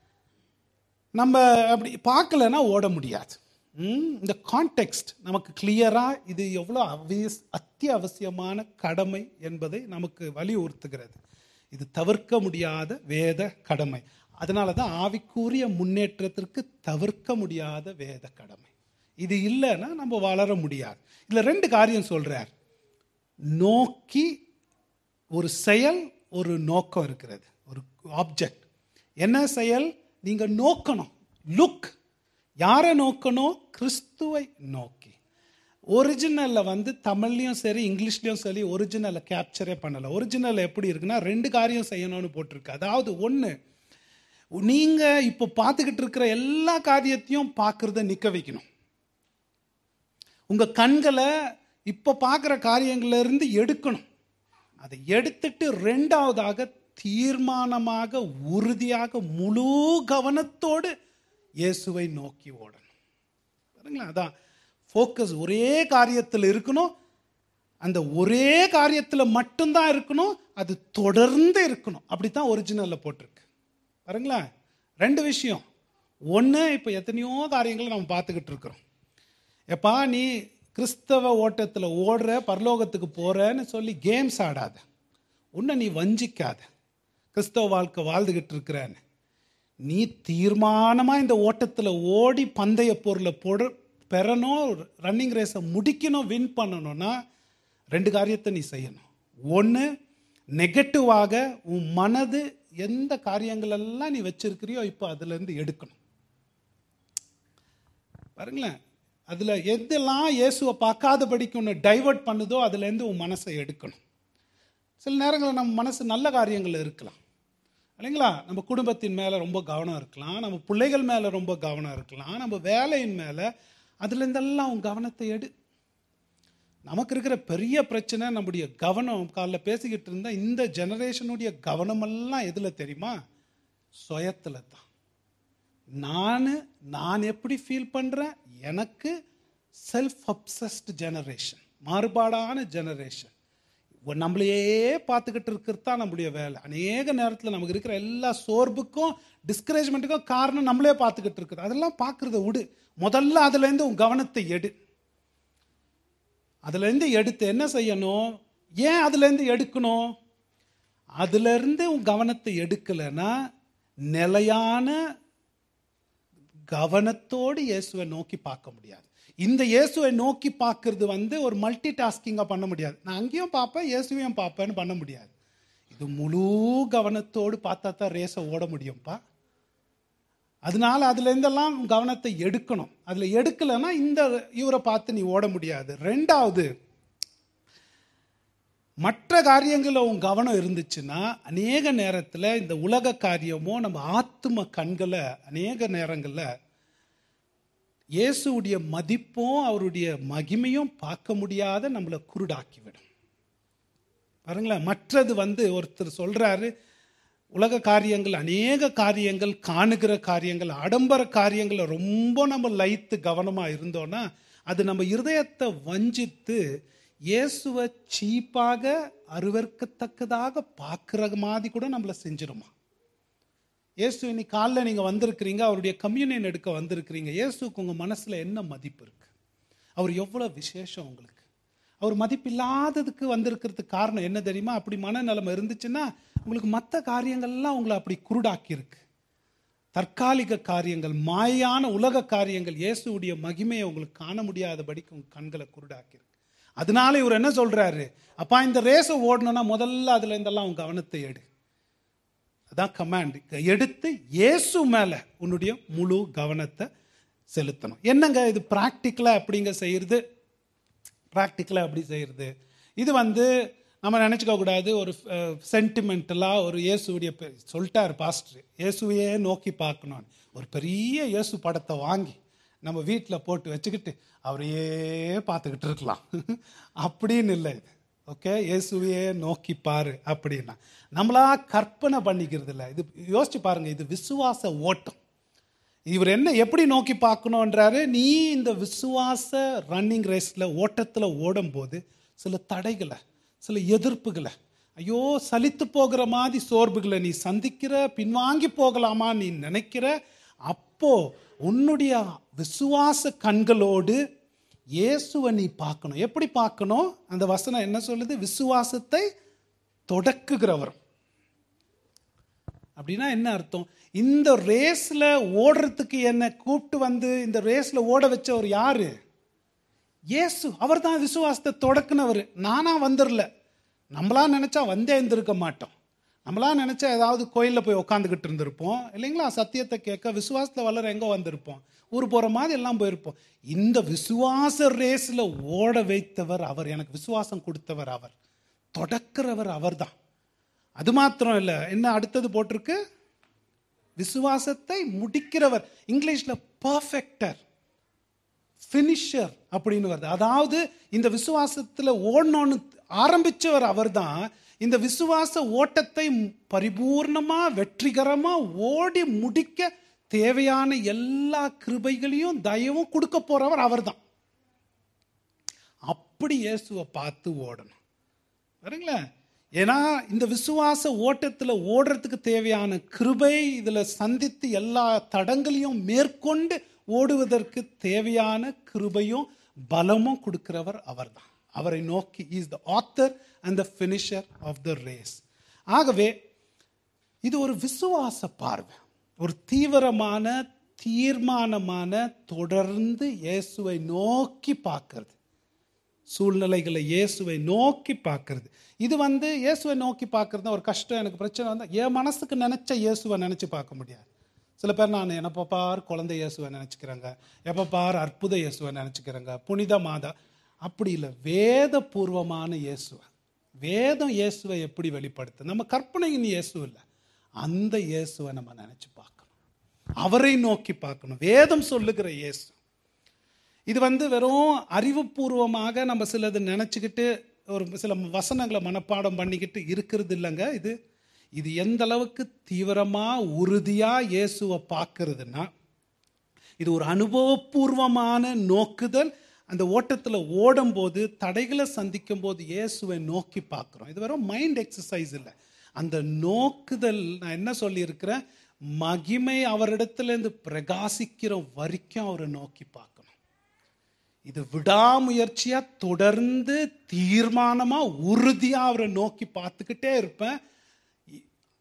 நம்ம அப்படி பார்க்கலன்னா ஓட முடியாது. இந்த கான்டெக்ஸ்ட் நமக்கு கிளியராக இது எவ்வளோ அவசிய அத்தியாவசியமான கடமை என்பதை நமக்கு வலியுறுத்துகிறது. இது தவிர்க்க முடியாத வேத கடமை. அதனால தான் ஆவிக்குரிய முன்னேற்றத்திற்கு தவிர்க்க முடியாத வேத கடமை. இது இல்லைன்னா நம்ம வளர முடியாது. இதில் ரெண்டு காரியம் சொல்றார். நோக்கி ஒரு செயல், ஒரு நோக்கம் இருக்கிறது, ஒரு ஆப்ஜெக்ட். என்ன செயல்? நீங்க நோக்கணும். லுக். யாரை நோக்கணும்? கிறிஸ்துவை நோக்கி. ஒரிஜினல்ல வந்து தமிழ்லையும் சரி இங்கிலீஷ்லையும் சரி ஒரிஜினலை கேப்சரே பண்ணலை. ஒரிஜினல் எப்படி இருக்குன்னா, ரெண்டு காரியம் செய்யணும்னு போட்டிருக்கு. அதாவது ஒன்று, நீங்க இப்போ பார்த்துக்கிட்டு இருக்கிற எல்லா காரியத்தையும் பார்க்கறத நிற்க வைக்கணும். உங்க கண்களை இப்போ பார்க்குற காரியங்கள்ல இருந்து எடுக்கணும். அதை எடுத்துட்டு ரெண்டாவதாக தீர்மானமாக உறுதியாக முழு கவனத்தோடு இயேசுவை நோக்கி ஓடணும். பாருங்களா, அதான் ஃபோக்கஸ் ஒரே காரியத்தில் இருக்கணும். அந்த ஒரே காரியத்தில் மட்டும்தான் இருக்கணும். அது தொடர்ந்து இருக்கணும். அப்படித்தான் ஒரிஜினல்ல போட்டிருக்கு. பாருங்களா, ரெண்டு விஷயம். ஒன்று, இப்போ எத்தனையோ காரியங்களை நம்ம பார்த்துக்கிட்டு இருக்கிறோம். எப்பா நீ கிறிஸ்தவ ஓட்டத்தில் ஓடுற, பரலோகத்துக்கு போறன்னு சொல்லி கேம்ஸ் ஆடாத, உன்னை நீ வஞ்சிக்காத. கிறிஸ்தவ வாழ்க்கை வாழ்ந்துகிட்டு இருக்கிறேன்னு நீ தீர்மானமா இந்த ஓட்டத்தில் ஓடி பந்தய பொருளை போட பெறணும், ரன்னிங் ரேஸை முடிக்கணும், வின் பண்ணணும்னா ரெண்டு காரியத்தை நீ செய்யணும். ஒன்று, நெகட்டிவாக உன் மனது எந்த காரியங்கள் எல்லாம் நீ வச்சிருக்கிறியோ இப்போ அதுல இருந்து எடுக்கணும். பாருங்களேன், அதுல எதெல்லாம் இயேசுவை பார்க்காதபடிக்கு உன்னை டைவர்ட் பண்ணுதோ அதுல இருந்து உன் மனசை எடுக்கணும். சில நேரங்களில் நம்ம மனசு நல்ல காரியங்கள் இருக்கலாம் இல்லைங்களா? நம்ம குடும்பத்தின் மேல ரொம்ப கவனம் இருக்கலாம், நம்ம பிள்ளைகள் மேல ரொம்ப கவனம் இருக்கலாம், நம்ம வேலையின் மேல. அதுல இருந்தெல்லாம் உன் கவனத்தை எடு. நமக்கு இருக்கிற பெரிய பிரச்சனை நம்முடைய கவனம். காலைல பேசிக்கிட்டு இருந்தா இந்த ஜெனரேஷனுடைய கவனமெல்லாம் எதுல தெரியுமா? சுயத்துல தான். நான் நான் எப்படி ஃபீல் பண்றேன், எனக்கு செல்ஃப் அப்சஸ்ட் ஜெனரேஷன், மாறுபாடான ஜெனரேஷன். நம்மளையே பார்த்துக்கிட்டு இருக்கிறது தான் நம்முடைய வேலை. அநேக நேரத்தில் நமக்கு இருக்கிற எல்லா சோர்வுக்கும் டிஸ்கரேஜ்மெண்ட்டுக்கும் காரணம் நம்மளே பார்த்துக்கிட்டு இருக்குது. அதெல்லாம் பார்க்கறத விடு. முதல்ல அதுல இருந்து உன் கவனத்தை எடு. அதுல இருந்து எடுத்து என்ன செய்யணும்? ஏன் அதுல இருந்து எடுக்கணும்? அதுல இருந்து உன் கவனத்தை எடுக்கலைன்னா நிலையான கவனத்தோடு இயேசுவை நோக்கி பார்க்க முடியாது. இந்த இயேசுவை நோக்கி பார்க்கறது வந்து ஒரு மல்டி டாஸ்கிங்கா பண்ண முடியாது. நான் அங்கேயும் பார்ப்பேன் இயேசுவையும் பார்ப்பேன்னு பண்ண முடியாது. இது முழு கவனத்தோடு பார்த்தா தான் ரேஸை ஓட முடியும்ப்பா. அதனால அதுல இருந்தெல்லாம் கவனத்தை எடுக்கணும். அதுல எடுக்கலைன்னா இந்த இவரை பார்த்து நீ ஓட முடியாது. ரெண்டாவது, மற்ற காரியங்களில் உன் கவனம் இருந்துச்சுன்னா அநேக நேரத்தில் இந்த உலக காரியமோ நம்ம ஆத்தும கண்களை அநேக நேரங்களில் இயேசுடைய மதிப்பும் அவருடைய மகிமையும் பார்க்க முடியாத நம்மளை குருடாக்கிவிடும். பாருங்களேன், மற்றது வந்து ஒருத்தர் சொல்றாரு, உலக காரியங்கள் அநேக காரியங்கள், காணுகிற காரியங்கள், ஆடம்பர காரியங்களை ரொம்ப நம்ம லைத்து கவனமா இருந்தோம்னா அது நம்ம இருதயத்தை வஞ்சித்து இயேசுவை சீப்பாக அருவருக்கத்தக்கதாக பார்க்குற மாதிரி கூட நம்மளை செஞ்சிருமா. இயேசு இன்னைக்கு காலைல நீங்கள் வந்திருக்கிறீங்க, அவருடைய கம்யூனியன் எடுக்க வந்திருக்கிறீங்க. இயேசுக்கு உங்கள் மனசில் என்ன மதிப்பு இருக்கு? அவர் எவ்வளோ விசேஷம் உங்களுக்கு? அவர் மதிப்பில்லாததுக்கு வந்திருக்கிறதுக்கு காரணம் என்ன தெரியுமா? அப்படி மனநலம் இருந்துச்சுன்னா உங்களுக்கு மற்ற காரியங்கள்லாம் உங்களை அப்படி குருடாக்கி இருக்கு. தற்காலிக காரியங்கள், மாயான உலக காரியங்கள், இயேசுடைய மகிமையை உங்களுக்கு காண முடியாதபடிக்கு உங்கள் கண்களை குருடாக்கி இருக்கு. அதனால இவர் என்ன சொல்றாரு, அப்பா இந்த ரேஸை ஓடணும்னா முதல்ல அதுல இருந்தெல்லாம் உன் கவனத்தை எடு. அதான் கமாண்ட். எடுத்து இயேசு மேல உன்னுடைய முழு கவனத்தை செலுத்தணும். என்னங்க இது பிராக்டிக்கலா அப்படிங்க செய்யறது? பிராக்டிக்கலா அப்படி செய்யறது இது வந்து நம்ம நினைச்சுக்க கூடாது ஒரு சென்டிமெண்டலா ஒரு இயேசுடைய சொல்லிட்டாரு பாஸ்டர் இயேசுவையே நோக்கி பார்க்கணும். ஒரு பெரிய இயேசு படத்தை வாங்கி நம்ம வீட்டில் போட்டு வச்சுக்கிட்டு அவரையே பார்த்துக்கிட்டு இருக்கலாம் அப்படின்னு இல்லை இது. ஓகே, இயேசுவையே நோக்கி பாரு அப்படின்னா நம்மளா கற்பனை பண்ணிக்கிறது இல்லை. இது யோசிச்சு பாருங்க, இது விசுவாச ஓட்டம். இவர் என்ன எப்படி நோக்கி பார்க்கணுன்றாரு, நீ இந்த விசுவாச ரன்னிங் ரேஸ்ல ஓட்டத்தில் ஓடும் போது சில தடைகளை, சில எதிர்ப்புகளை, ஐயோ சலித்து போகிற மாதிரி சோர்வுகளை நீ சந்திக்கிற, பின்வாங்கி போகலாமா நீ நினைக்கிற, அப்போ உன்னுடைய விசுவாச கண்களோடு இயேசுவை நீ பார்க்கணும். எப்படி பார்க்கணும்? அந்த வசனம் என்ன சொல்லுது? விசுவாசத்தை தொடக்குகிறவர். அப்படின்னா என்ன அர்த்தம்? இந்த ரேஸ்ல ஓடுறதுக்கு என்ன கூப்பிட்டு வந்து இந்த ரேஸ்ல ஓட வச்சவர் யாரு? இயேசு. அவர் தான் விசுவாசத்தை தொடக்குனவர். நானா வந்துடல. நம்மளா நினைச்சா வந்தே இருந்திருக்க மாட்டோம். நம்மளா நினைச்சா ஏதாவது கோயிலில் போய் உட்காந்துக்கிட்டு இருந்திருப்போம் இல்லைங்களா? சத்தியத்தை கேட்க விசுவாசத்தை வளர எங்கே வந்திருப்போம்? ஊர் போகிற மாதிரி எல்லாம் போயிருப்போம். இந்த விசுவாச ரேஸில் ஓட வைத்தவர் அவர், எனக்கு விசுவாசம் கொடுத்தவர் அவர், தொடக்கிறவர் அவர் தான். அது மாத்திரம் இல்லை, என்ன அடுத்தது போட்டிருக்கு? விசுவாசத்தை முடிக்கிறவர். இங்கிலீஷ்ல பர்ஃபெக்டர், ஃபினிஷர் அப்படின்னு வருது. அதாவது இந்த விசுவாசத்தில் ஓடணும்னு ஆரம்பிச்சவர் அவர் தான். இந்த விசுவாச ஓட்டத்தை பரிபூர்ணமா வெற்றிகரமா ஓடி முடிக்க தேவையான எல்லா கிருபைகளையும் தயவும் கொடுக்க போறவர் அவர் தான். அப்படி இயேசுவை பார்த்து ஓடணும். சரிங்களா? ஏன்னா இந்த விசுவாச ஓட்டத்தில் ஓடுறதுக்கு தேவையான கிருபை, இதுல சந்தித்து எல்லா தடங்களையும் மேற்கொண்டு ஓடுவதற்கு தேவையான கிருபையும் பலமும் கொடுக்கிறவர் அவர் தான். அவரை நோக்கி is the author and the finisher of the race. ஆகவே இது ஒரு விசுவாச பார்வை, ஒரு தீவிரமான தீர்மானமான தொடர்ந்து இயேசுவை நோக்கி பார்க்கிறது, சூழ்நிலைகளை இயேசுவை நோக்கி பார்க்கிறது. இது வந்து இயேசுவை நோக்கி பார்க்கறது ஒரு கஷ்டம். எனக்கு பிரச்சனை வந்தால் என் மனசுக்கு நினைச்ச இயேசுவை நினைச்சு பார்க்க முடியாது. சில பேர் நான் எப்போ பார் குழந்தை இயேசுவை நினைச்சுக்கிறாங்க, எப்போ பார் அற்புத இயேசுவை நினைச்சுக்கிறாங்க, புனித மாதா. அப்படி இல்லை, வேத பூர்வமான இயேசுவை, வேதம் இயேசுவை எப்படி வெளிப்படுத்து, நம்ம கற்பனையின் இயேசு இல்லை, அந்த இயேசுவை நம்ம நினைச்சு பார்க்கணும், அவரை நோக்கி பார்க்கணும். வேதம் சொல்லுகிற இயேசு. இது வந்து வெறும் அறிவுபூர்வமாக நம்ம சிலது நினைச்சுக்கிட்டு ஒரு சில வசனங்களை மனப்பாடம் பண்ணிக்கிட்டு இருக்கிறது இல்லைங்க. இது இது எந்த அளவுக்கு தீவிரமா உறுதியா இயேசுவை பார்க்கறதுன்னா, இது ஒரு அனுபவபூர்வமான நோக்குதல். அந்த ஓட்டத்தில் ஓடும் போது, தடைகளை சந்திக்கும் போது இயேசுவை நோக்கி பார்க்கிறோம். இது வெறும் மைண்ட் எக்ஸசைஸ் இல்லை. அந்த நோக்குதல், நான் என்ன சொல்லியிருக்கிறேன், மகிமை அவரிடத்திலிருந்து பிரகாசிக்கிற வரைக்கும் அவரை நோக்கி பார்க்கணும். இது விடாமுயற்சியா தொடர்ந்து தீர்மானமா உறுதியா அவரை நோக்கி பார்த்துக்கிட்டே இருப்பேன்.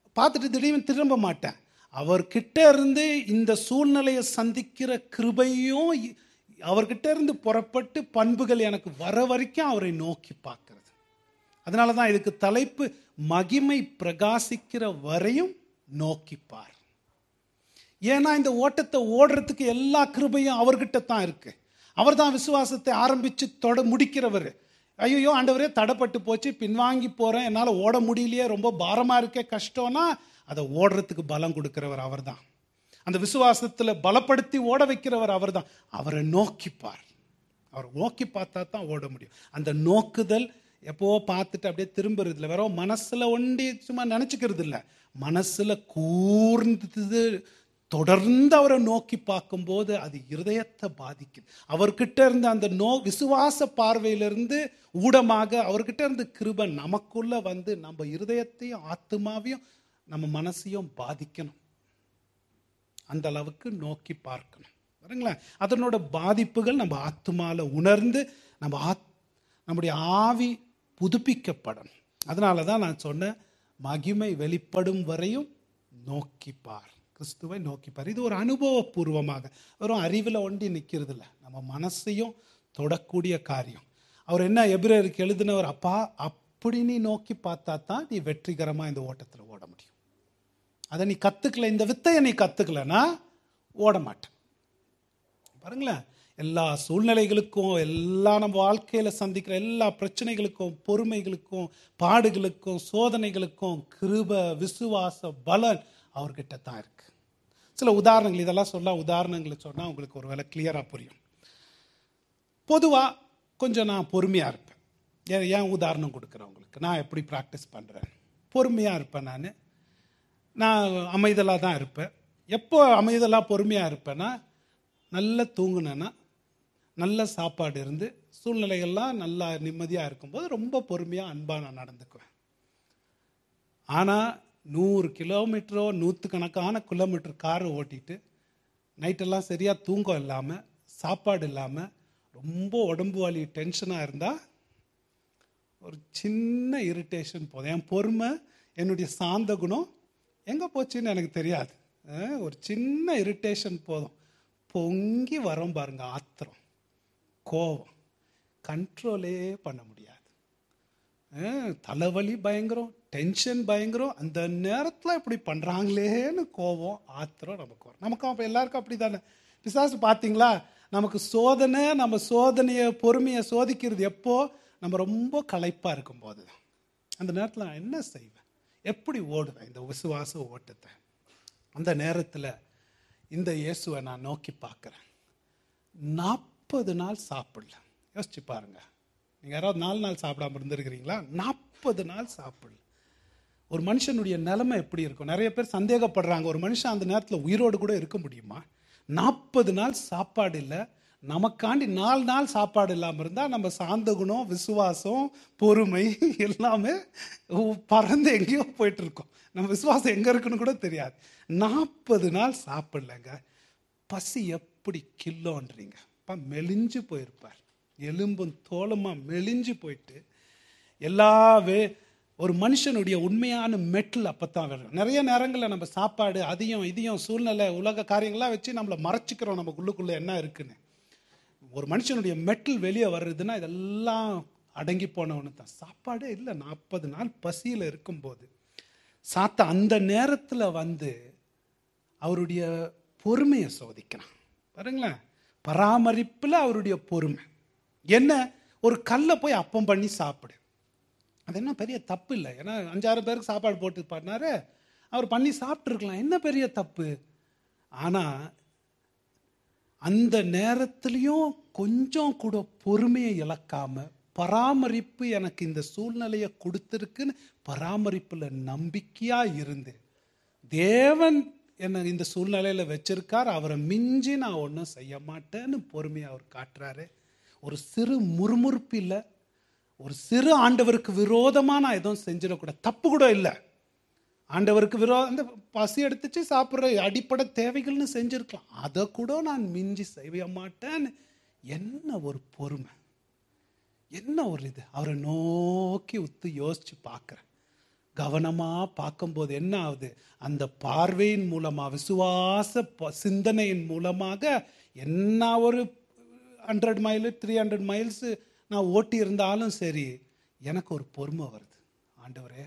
பார்த்துட்டு திடீர்னு திரும்ப மாட்டேன். அவர்கிட்ட இருந்து இந்த சூழ்நிலையை சந்திக்கிற கிருபையும் அவர்கிட்ட இருந்து புறப்பட்டு பண்புகள் எனக்கு வர வரைக்கும் அவரை நோக்கி பார்க்கிறது. அதனால தான் இதுக்கு தலைப்பு மகிமை பிரகாசிக்கிற வரையும் நோக்கிப்பார். ஏன்னா இந்த ஓட்டத்தை ஓடுறதுக்கு எல்லா கிருபையும் அவர்கிட்ட தான் இருக்கு. அவர் தான் விசுவாசத்தை ஆரம்பித்து தொட முடிக்கிறவர். ஐயோ ஆண்டவரே தடைப்பட்டு போச்சு, பின்வாங்கி போகிறேன், என்னால் ஓட முடியலையே, ரொம்ப பாரமாக இருக்கே, கஷ்டம்னா அதை ஓடுறதுக்கு பலம் கொடுக்கிறவர் அவர் தான். அந்த விசுவாசத்தில் பலப்படுத்தி ஓட வைக்கிறவர் அவர் தான். அவரை நோக்கிப்பார். அவர் நோக்கி பார்த்தா தான் ஓட முடியும். அந்த நோக்குதல் எப்போ பார்த்துட்டு அப்படியே திரும்புறது இல்லை, வேற மனசில் ஒண்டி சும்மா நினச்சிக்கிறது இல்லை, மனசில் கூர்ந்து தொடர்ந்து அவரை நோக்கி பார்க்கும்போது அது இருதயத்தை பாதிக்குது. அவர்கிட்ட இருந்து அந்த நோ விசுவாச பார்வையிலிருந்து ஊடமாக அவர்கிட்ட இருந்து கிருபை நமக்குள்ள வந்து நம்ம இருதயத்தையும் ஆத்மாவையும் நம்ம மனசையும் பாதிக்கணும். அந்த அளவுக்கு நோக்கி பார்க்கணும். பாருங்களேன், அதனோட பாதிப்புகள் நம்ம ஆத்மால உணர்ந்து நம்ம ஆத் நம்முடைய ஆவி புதுப்பிக்கப்படணும். அதனால தான் நான் சொன்னேன், மகிமை வெளிப்படும் வரையும் நோக்கிப்பார், கிறிஸ்துவை நோக்கிப்பார். இது ஒரு அனுபவபூர்வமாக வெறும் அறிவில் ஒண்டி நிற்கிறது இல்லை, நம்ம மனசையும் தொடக்கூடிய காரியம். அவர் என்ன எபிரேயருக்கு எழுதினவர், அப்பா அப்படி நீ நோக்கி பார்த்தா தான் நீ வெற்றிகரமாக இந்த ஓட்டத்தில் ஓட முடியும். அதை நீ கற்றுக்கல, இந்த வித்தையை நீ கற்றுக்கலன்னா ஓட மாட்டேன். பாருங்களேன், எல்லா சூழ்நிலைகளுக்கும், எல்லா நம்ம வாழ்க்கையில் சந்திக்கிற எல்லா பிரச்சனைகளுக்கும், பொறுமைகளுக்கும், பாடுகளுக்கும், சோதனைகளுக்கும் கிருபை, விசுவாச பலன் அவர்கிட்ட தான் இருக்கு. சில உதாரணங்கள் இதெல்லாம் சொல்ல, உதாரணங்களை சொன்னால் உங்களுக்கு ஒரு வேளை கிளியராக புரியும். பொதுவாக கொஞ்சம் நான் பொறுமையாக இருப்பேன். ஏன் ஏன் உதாரணம் கொடுக்குறேன் உங்களுக்கு, நான் எப்படி ப்ராக்டிஸ் பண்ணுறேன். பொறுமையாக இருப்பேன். நான் நான் அமைதலாக தான் இருப்பேன். எப்போ அமைதலாக பொறுமையாக இருப்பேன்னா, நல்லா தூங்குனேன்னா, நல்ல சாப்பாடு இருந்து சூழ்நிலைகள்லாம் நல்லா நிம்மதியாக இருக்கும்போது ரொம்ப பொறுமையாக அன்பாக நான் நடந்துக்குவேன். ஆனால் நூறு கிலோமீட்டரோ நூற்றுக்கணக்கான கிலோமீட்டர் காரை ஓட்டிட்டு நைட்டெல்லாம் சரியாக தூக்கம் இல்லாமல், சாப்பாடு இல்லாமல், ரொம்ப உடம்பு வலி டென்ஷனாக இருந்தால் ஒரு சின்ன இரிட்டேஷன் போதும். என் பொறுமை, என்னுடைய சாந்த குணம் எங்கே போச்சுன்னு எனக்கு தெரியாது. ஒரு சின்ன இரிட்டேஷன் போதும், பொங்கி வரோம் பாருங்க, ஆத்திரம், கோபம், கண்ட்ரோலே பண்ண முடியாது. தலைவலி பயங்கரம், டென்ஷன் பயங்கரம். அந்த நேரத்தில் இப்படி பண்ணுறாங்களேன்னு கோபம், ஆத்திரம் நமக்கு வரும். நமக்கு அப்போ எல்லாருக்கும் அப்படி தானே. பிசாசு பார்த்தீங்களா, நமக்கு சோதனை, நம்ம சோதனையை பொறுமையை சோதிக்கிறது எப்போ, நம்ம ரொம்ப களைப்பாக இருக்கும்போது தான். அந்த நேரத்தில் நான் என்ன செய்வேன், எப்படி ஓடுவேன் இந்த விசுவாச ஓட்டத்தை. அந்த நேரத்தில் இந்த இயேசுவை நான் நோக்கி பார்க்குறேன். நாற்பது நாள் சாப்பிடல. யோசிச்சு பாருங்க, நீங்கள் யாராவது நாலு நாள் சாப்பிடாம இருந்திருக்கிறீங்களா? நாற்பது நாள் சாப்பிடல. ஒரு மனுஷனுடைய நிலைமை எப்படி இருக்கும்? நிறைய பேர் சந்தேகப்படுறாங்க, ஒரு மனுஷன் அந்த நேரத்தில் உயிரோடு கூட இருக்க முடியுமா? நாற்பது நாள் சாப்பாடு இல்லை. நமக்காண்டி நாலு நாள் சாப்பாடு இல்லாமல் இருந்தால் நம்ம சாந்த குணம், விசுவாசம், பொறுமை எல்லாமே பறந்து எங்கேயோ போயிட்டு இருக்கோம். நம்ம விசுவாசம் எங்கே இருக்குன்னு கூட தெரியாது. நாற்பது நாள் சாப்பிடலங்க. பசி எப்படி கில்லோன்றீங்க? அப்பா மெலிஞ்சு போயிருப்பார், எலும்பும் தோலுமா மெலிஞ்சு போயிட்டு எல்லா வே ஒரு மனுஷனுடைய உண்மையான மெட்டல் அப்போ தான் வரும். நிறைய நேரங்களில் நம்ம சாப்பாடு அதையும் இதையும் சூழ்நிலை உலக காரியங்களாக வச்சு நம்மளை மறைச்சிக்கிறோம் நம்ம உள்ளுக்குள்ளே என்ன இருக்குன்னு. ஒரு மனுஷனுடைய மெட்டல் வெளியே வர்றதுன்னா இதெல்லாம் அடங்கி போனவனு தான். சாப்பாடே இல்லை, நாற்பது நாள் பசியில் இருக்கும்போது சாத்த அந்த நேரத்தில் வந்து அவருடைய பொறுமையை சோதிக்கிறான். பாருங்களேன், பராமரிப்பில் அவருடைய பொறுமை என்ன. ஒரு கல்லை போய் அப்பம் பண்ணி சாப்பிடு, அது என்ன பெரிய தப்பு இல்லை. ஏன்னா அஞ்சாறு பேருக்கு சாப்பாடு போட்டு பண்ணாரு, அவர் பண்ணி சாப்பிட்ருக்கலாம், என்ன பெரிய தப்பு. ஆனால் அந்த நேரத்துலையும் கொஞ்சம் கூட பொறுமையை இழக்காம, பராமரிப்பு எனக்கு இந்த சூழ்நிலையை கொடுத்துருக்குன்னு பராமரிப்பில் நம்பிக்கையாக இருந்து, தேவன் என்னை இந்த சூழ்நிலையில் வச்சிருக்கார், அவரை மிஞ்சி நான் ஒன்றும் செய்ய மாட்டேன்னு பொறுமையை அவர் காட்டுறாரு. ஒரு சிறு முறுமுறுப்பு இல்லை, ஒரு சிறு ஆண்டவருக்கு விரோதமாக நான் எதுவும் செஞ்சிடக்கூடாது, தப்பு கூட இல்லை. ஆண்டவருக்கு விரோதம், அந்த பசி எடுத்துச்சு சாப்பிட்ற அடிப்படை தேவைகள்னு செஞ்சுருக்கலாம், அதை கூட நான் மிஞ்சி செய்ய மாட்டேன்னு. என்ன ஒரு பொறுமை, என்ன ஒரு இது. அவரை நோக்கி உத்து யோசிச்சு பார்க்குறேன், கவனமா பார்க்கும்போது என்ன ஆகுது, அந்த பார்வையின் மூலமா, விசுவாச சிந்தனையின் மூலமாக என்ன ஒரு hundred mile three hundred miles நான் ஓட்டி இருந்தாலும் சரி, எனக்கு ஒரு பொறுமை வருது. ஆண்டவரே,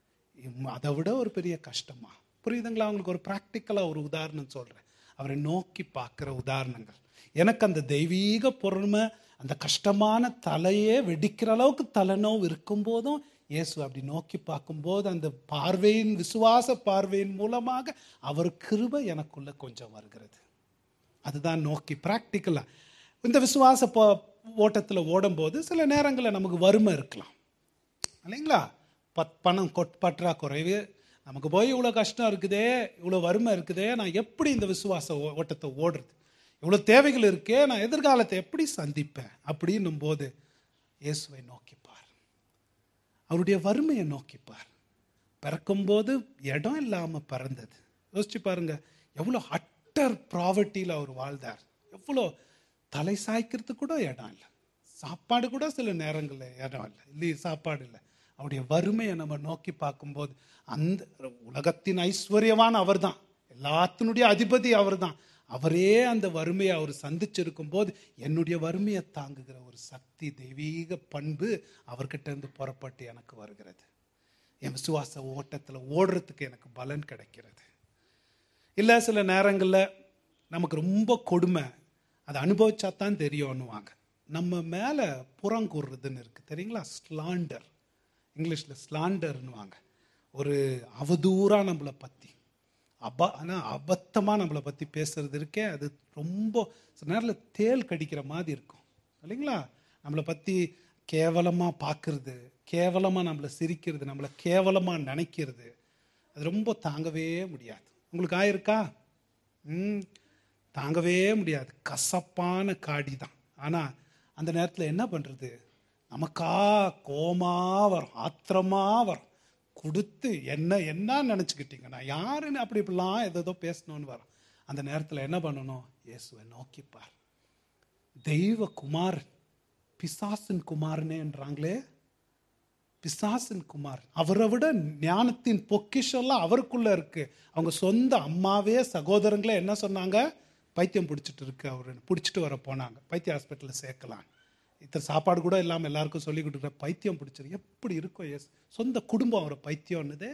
அதை விட ஒரு பெரிய கஷ்டமா? புரியுதுங்களா அவங்களுக்கு? ஒரு ப்ராக்டிக்கலாக ஒரு உதாரணம் சொல்கிறேன், அவரை நோக்கி பார்க்குற உதாரணங்கள். எனக்கு அந்த தெய்வீக பொறுமை, அந்த கஷ்டமான தலையே வெடிக்கிற அளவுக்கு தலைநோவு இருக்கும் போதும் இயேசு அப்படி நோக்கி பார்க்கும்போது அந்த பார்வையின், விசுவாச பார்வையின் மூலமாக அவர் கிருபை எனக்குள்ள கொஞ்சம் வருகிறது. அதுதான் நோக்கி ப்ராக்டிக்கலாக. இந்த விசுவாச ஓட்டத்தில் ஓடும்போது சில நேரங்களில் நமக்கு வறுமை இருக்கலாம் இல்லைங்களா? பத் பணம் கொட் பற்றாக்குறைவு, நமக்கு போய் இவ்வளோ கஷ்டம் இருக்குதே, இவ்வளோ வறுமை இருக்குதே, நான் எப்படி இந்த விசுவாச ஓட்டத்தை ஓடுறது, இவ்வளோ தேவைகள் இருக்கே, நான் எதிர்காலத்தை எப்படி சந்திப்பேன் அப்படின்னும் போது இயேசுவை நோக்கிப்பார், அவருடைய வறுமையை நோக்கிப்பார். பிறக்கும்போது இடம் இல்லாமல் பிறந்தது. யோசிச்சு பாருங்க, எவ்வளோ அட்டர் ப்ராவர்ட்டியில் அவர் வாழ்ந்தார். எவ்வளோ தலை சாய்க்கிறதுக்கு கூட இடம் இல்லை, சாப்பாடு கூட சில நேரங்களில் இடம் இல்லை, இல்லையே சாப்பாடு இல்லை. அவருடைய வறுமையை நம்ம நோக்கி பார்க்கும்போது, அந்த உலகத்தின் ஐஸ்வர்யவான் அவர் தான், எல்லாத்தினுடைய அதிபதி அவர் தான். அவரே அந்த வறுமையை அவர் சந்திச்சிருக்கும் போது என்னுடைய வறுமையை தாங்குகிற ஒரு சக்தி, தெய்வீக பண்பு அவர்கிட்ட இருந்து புறப்பட்டு எனக்கு வருகிறது. என் விசுவாச ஓட்டத்தில் ஓடுறதுக்கு எனக்கு பலன் கிடைக்கிறது. இல்லை சில நேரங்களில் நமக்கு ரொம்ப கொடுமை, அதை அனுபவிச்சா தான் தெரியும்னுவாங்க. நம்ம மேலே புறங்கூறுறதுன்னு இருக்குது தெரியுங்களா? ஸ்லாண்டர், இங்கிலீஷில் ஸ்லாண்டர்னுவாங்க. ஒரு அவதூறாக நம்மளை பற்றி அப ஆனால் அபத்தமாக நம்மளை பற்றி பேசுறது இருக்கே, அது ரொம்ப சில நேரத்தில் தேல் கடிக்கிற மாதிரி இருக்கும் இல்லைங்களா? நம்மளை பற்றி கேவலமாக பார்க்கறது, கேவலமாக நம்மளை சிரிக்கிறது, நம்மளை கேவலமாக நினைக்கிறது, அது ரொம்ப தாங்கவே முடியாது. உங்களுக்கு ஆயிருக்கா? ம் தாங்கவே முடியாது. கசப்பான காடி தான். ஆனால் அந்த நேரத்தில் என்ன பண்ணுறது, நமக்கா கோமா வரும், ஆத்திரமா வரும், கொடுத்து என்ன என்ன நினச்சிக்கிட்டீங்க, நான் யாருன்னு அப்படி இப்படிலாம் எதோ பேசணும்னு வரும். அந்த நேரத்தில் என்ன பண்ணணும்? இயேசுவை நோக்கிப்பார். தெய்வ குமாரன், பிசாசின் குமாரனேன்றாங்களே, பிசாசின் குமார், அவரை விட ஞானத்தின் பொக்கிஷெல்லாம் அவருக்குள்ள இருக்கு. அவங்க சொந்த அம்மாவே சகோதரங்களே என்ன சொன்னாங்க? பைத்தியம் பிடிச்சிட்டு இருக்கு, அவர் பிடிச்சிட்டு வர போனாங்க, பைத்திய ஹாஸ்பிட்டலில் சேர்க்கலாம். இத்தனை சாப்பாடு கூட இல்லாமல் எல்லாருக்கும் சொல்லி கொடுக்குற பைத்தியம் பிடிச்சிரு. எப்படி இருக்கும்? எஸ், சொந்த குடும்பம் அவரை பைத்தியம்னுதே.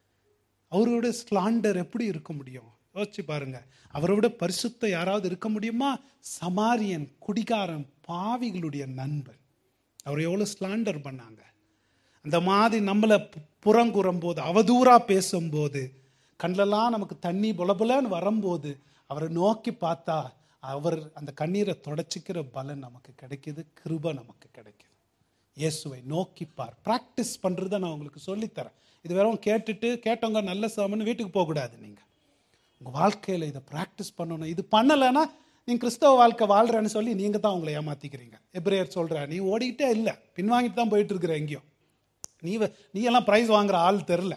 அவரோட ஸ்லாண்டர் எப்படி இருக்க முடியும்? யோசிச்சு பாருங்க. அவரை விட பரிசுத்த யாராவது இருக்க முடியுமா? சமாரியன், குடிகாரன், பாவிகளுடைய நண்பன், அவர் எவ்வளோ ஸ்லாண்டர் பண்ணாங்க. அந்த மாதிரி நம்மளை புறங்குறும் போது, அவதூறா பேசும்போது, கண்ணிலெல்லாம் நமக்கு தண்ணி புலபுலன்னு வரும்போது அவரை நோக்கி பார்த்தா அவர் அந்த கண்ணீரை தொடச்சிக்கிற பலன் நமக்கு கிடைக்கிது, கிருபை நமக்கு கிடைக்கிது. இயேசுவை நோக்கிப்பார். ப்ராக்டிஸ் பண்ணுறதை நான் உங்களுக்கு சொல்லித்தரேன். இது வெறும் கேட்டுட்டு கேட்டவங்க நல்ல சாமன்னு வீட்டுக்கு போகக்கூடாது. நீங்கள் உங்கள் வாழ்க்கையில் இதை ப்ராக்டிஸ் பண்ணணும். இது பண்ணலைன்னா நீங்கள் கிறிஸ்தவ வாழ்க்கை வாழ்கிறேன்னு சொல்லி நீங்கள் தான் உங்களை ஏமாற்றிக்கிறீங்க. எப்ரேயர் சொல்கிற, நீ ஓடிக்கிட்டே இல்லை, பின்வாங்கிட்டு தான் போயிட்டு இருக்கிற எங்கேயும். நீ நீ எல்லாம் ப்ரைஸ் வாங்குற ஆள் தெரில.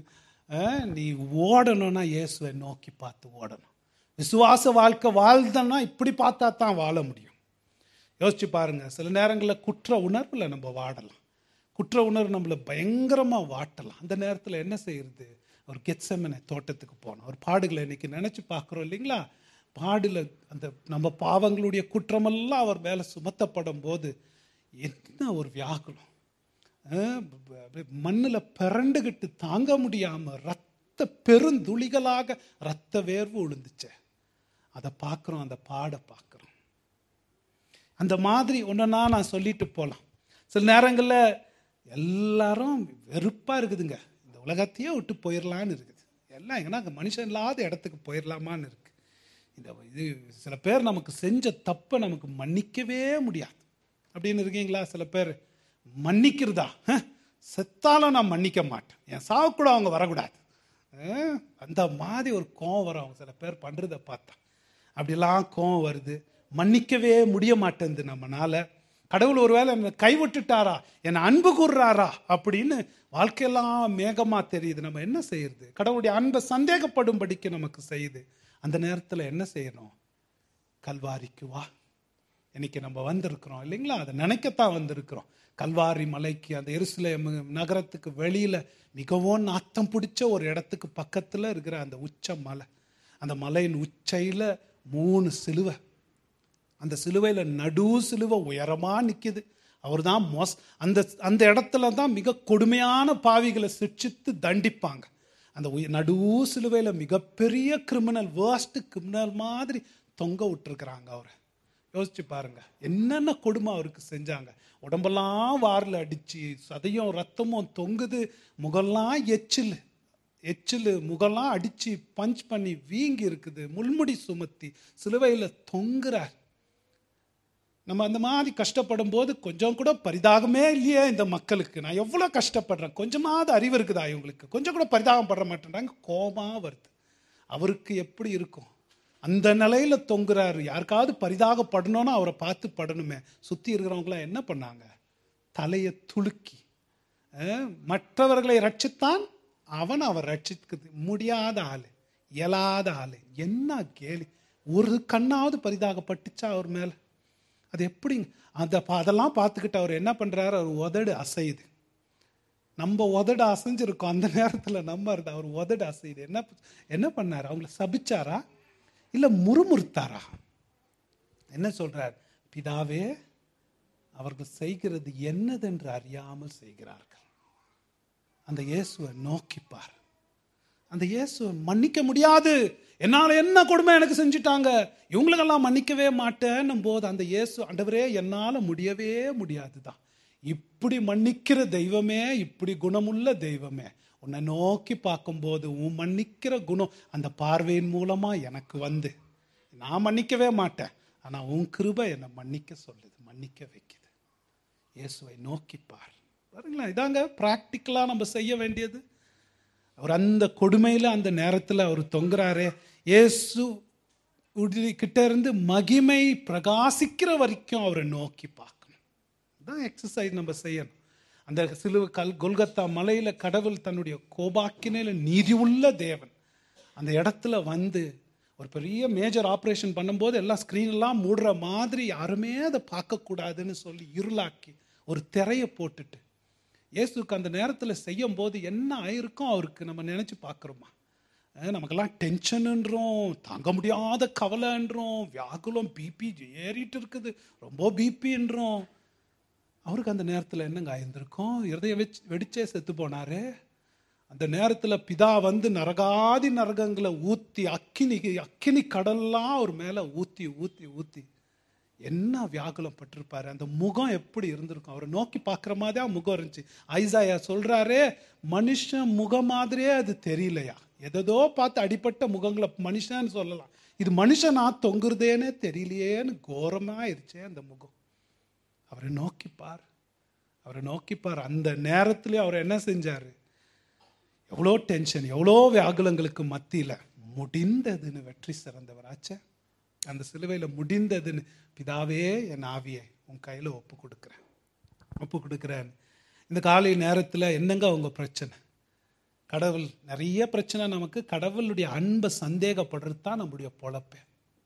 நீ ஓடணும்னா இயேசுவை நோக்கி பார்த்து ஓடணும். விசுவாச வாழ்க்கை வாழ்ந்தோன்னா இப்படி பார்த்தா தான் வாழ முடியும். யோசிச்சு பாருங்க. சில நேரங்களில் குற்ற உணர்வில் நம்ம வாடலாம். குற்ற உணர்வு நம்மளை பயங்கரமாக வாட்டலாம். அந்த நேரத்தில் என்ன செய்யறது? ஒரு கெத்செமனே தோட்டத்துக்கு போனோம். ஒரு பாடுகளை இன்னைக்கு நினச்சி பார்க்குறோம் இல்லைங்களா? பாடில் அந்த நம்ம பாவங்களுடைய குற்றமெல்லாம் அவர் மேலே சுமத்தப்படும் போது என்ன ஒரு வியாகுலம்! மண்ணில் பிறண்டுகிட்டு தாங்க முடியாமல் ரத்த பெருந்துளிகளாக ரத்த வேர்வு விழுந்துச்சு. அதை பார்க்குறோம், அந்த பாடை பார்க்குறோம். அந்த மாதிரி ஒன்றுனா நான் சொல்லிட்டு போகலாம். சில நேரங்களில் எல்லாரும் வெறுப்பாக இருக்குதுங்க, இந்த உலகத்தையே விட்டு போயிடலான்னு இருக்குது. எல்லாம் எங்கன்னா மனுஷன் இல்லாத இடத்துக்கு போயிடலாமான்னு இருக்குது. இந்த இது சில பேர் நமக்கு செஞ்ச தப்பை நமக்கு மன்னிக்கவே முடியாது அப்படின்னு இருக்கீங்களா? சில பேர் மன்னிக்கிறதா, செத்தாலும் நான் மன்னிக்க மாட்டேன், என் சாவுக்கூட அவங்க வரக்கூடாது, அந்த மாதிரி ஒரு கோவம் வரும் அவங்க சில பேர் பண்ணுறதை பார்த்தா. அப்படிலாம் கோவம் வருது, மன்னிக்கவே முடிய மாட்டேங்குது நம்மனால. கடவுள் ஒருவேளை என்னை கைவிட்டுட்டாரா, என்னை அன்பு கூறுறாரா அப்படின்னு வாழ்க்கையெல்லாம் மேகமாக தெரியுது. நம்ம என்ன செய்யறது? கடவுளுடைய அன்பை சந்தேகப்படும்படிக்கு நமக்கு செய்யுது. அந்த நேரத்தில் என்ன செய்யணும்? கல்வாரிக்கு வா, இன்னைக்கு நம்ம வந்திருக்கிறோம் இல்லைங்களா? அதை நினைக்கத்தான் வந்திருக்கிறோம். கல்வாரி மலைக்கு, அந்த எருசலேம் நகரத்துக்கு வெளியில மிகவும் நாத்தம் பிடிச்ச ஒரு இடத்துக்கு பக்கத்துல இருக்கிற அந்த உச்ச மலை, அந்த மலையின் உச்சையில மூணு சிலுவை, அந்த சிலுவையில நடு சிலுவை உயரமா நிக்குது. அவர் தான் மோஸ் அந்த அந்த இடத்துல தான் மிக கொடுமையான பாவிகளை சிட்சித்து தண்டிப்பாங்க. அந்த நடு சிலுவையில மிகப்பெரிய கிரிமினல், வேர்ஸ்ட் கிரிமினல் மாதிரி தொங்க விட்டுருக்குறாங்க அவரை. யோசிச்சு பாருங்க, என்னென்ன கொடுமை அவருக்கு செஞ்சாங்க. உடம்பெல்லாம் வாரில் அடிச்சு, சதையும் ரத்தமும் தொங்குது, முகெல்லாம் எச்சில் எச்சில் முகெல்லாம் அடிச்சு பஞ்ச் பண்ணி வீங்கி இருக்குது, முள்முடி சுமத்தி சிலுவையில் தொங்குறார். நம்ம அந்த மாதிரி கஷ்டப்படும் போது கொஞ்சம் கூட பரிதாகமே இல்லையே இந்த மக்களுக்கு, நான் எவ்வளோ கஷ்டப்படுறேன், கொஞ்சமாவது அறிவு இருக்குதா இவங்களுக்கு, கொஞ்சம் கூட பரிதாகம் பட மாட்டேன்றாங்க, கோபமா வருது. அவருக்கு எப்படி இருக்கும்? அந்த நிலையில தொங்குறாரு. யாருக்காவது பரிதாகப்படணும்னா அவரை பார்த்து படணுமே. சுற்றி இருக்கிறவங்களாம் என்ன பண்ணாங்க? தலையை துளுக்கி, மற்றவர்களை ரட்சித்தான், அவன் அவர் ரட்சிக்க முடியாத ஆளு, இயலாத ஆளு. என்ன கேலி! ஒரு கண்ணாவது பரிதாகப்பட்டுச்சா அவர் மேல? அது எப்படி? அந்த அதெல்லாம் பார்த்துக்கிட்டு அவர் என்ன பண்றாரு? அவர் உதடு அசையுது. நம்ம உதடு அசைஞ்சிருக்கோம் அந்த நேரத்தில். நம்ம இருந்த அவர் உதடு அசையுது. என்ன என்ன பண்ணாரு? அவங்கள சபிச்சாரா இல்ல முறுமுறுத்தாரா? என்ன சொல்றார்? பிதாவே, அவர்கள் செய்கிறது என்னதென்று அறியாமல் செய்கிறார்கள். அந்த இயேசுவை நோக்கிப்பார். அந்த இயேசுவை மன்னிக்க முடியாது, என்னால என்ன கொடுமை எனக்கு செஞ்சுட்டாங்க, இவங்களுக்கெல்லாம் மன்னிக்கவே மாட்டேன்னும் போது அந்த இயேசு, ஆண்டவரே என்னால முடியவே முடியாதுதான், இப்படி மன்னிக்கிற தெய்வமே, இப்படி குணமுள்ள தெய்வமே, உன்னை நோக்கி பார்க்கும்போது உன் மன்னிக்கிற குணம் அந்த பார்வையின் மூலமா எனக்கு வந்து, நான் மன்னிக்கவே மாட்டேன், ஆனா உன் கிருபை என்னை மன்னிக்க சொல்லுது, மன்னிக்க வைக்குது. இயேசுவை நோக்கிப்பார். பாருங்களேன், இதாங்க பிராக்டிக்கலா நம்ம செய்ய வேண்டியது. அவர் அந்த கொடுமையில அந்த நேரத்தில் அவர் தொங்குறாரே, இயேசு கிட்ட இருந்து மகிமை பிரகாசிக்கிற வரைக்கும் அவரை நோக்கி பார்க்கணும். இதுதான் எக்ஸசைஸ் நம்ம செய்யணும். அந்த சிலுவை கல் கொல்கத்தா மலையில கடவுள் தன்னுடைய கோபாக்கினையில நீதி உள்ள தேவன் அந்த இடத்துல வந்து ஒரு பெரிய மேஜர் ஆப்ரேஷன் பண்ணும்போது எல்லாம் ஸ்க்ரீன் எல்லாம் மூடுற மாதிரி, யாருமே அதை பார்க்கக்கூடாதுன்னு சொல்லி இருளாக்கி ஒரு திரையை போட்டுட்டு இயேசுக்கு அந்த நேரத்தில் செய்யும் போது என்ன ஆயிருக்கும் அவருக்கு நம்ம நினைச்சு பார்க்குறோமா? நமக்கெல்லாம் டென்ஷனுன்றோம், தாங்க முடியாத கவலைன்றோம், வியாகுலம், பிபி ஏறிட்டு இருக்குது, ரொம்ப பிபின்றோம். அவருக்கு அந்த நேரத்தில் என்னங்க ஆயிருந்திருக்கும்? இருதய வெச்சு வெடிச்சே செத்து போனாரு. அந்த நேரத்தில் பிதா வந்து நரகாதி நரகங்களை ஊற்றி, அக்கினி அக்கினி கடல்லாம் அவர் மேலே ஊற்றி ஊற்றி ஊற்றி என்ன வியாகுலம் பட்டிருப்பாரு. அந்த முகம் எப்படி இருந்திருக்கும்? அவரை நோக்கி பார்க்குற மாதிரியா முகம் இருந்துச்சு. ஐசாயா சொல்றாரே, மனுஷன் முகம் மாதிரியே அது தெரியலையா, எதோ பார்த்து அடிப்பட்ட முகங்களை மனுஷன்னு சொல்லலாம், இது மனுஷனா தொங்குறதேன்னு தெரியலையேன்னு கோரமா இருச்சே அந்த முகம். அவரை நோக்கிப்பார், அவரை நோக்கிப்பார். அந்த நேரத்திலே அவர் என்ன செஞ்சாரு? எவ்வளோ டென்ஷன், எவ்வளோ வியாகுலங்களுக்கு மத்தியில முடிந்ததுன்னு வெற்றி சிறந்தவராச்சே. அந்த சிலுவையில் முடிந்ததுன்னு, பிதாவே என் ஆவியை உன் கையில் ஒப்பு கொடுக்குறேன் ஒப்பு கொடுக்குறேன். இந்த காலை நேரத்தில் என்னங்க உங்க பிரச்சனை? கடவுள் நிறைய பிரச்சனை நமக்கு. கடவுளுடைய அன்பை சந்தேகப்படுறது தான் நம்முடைய பொழப்பே.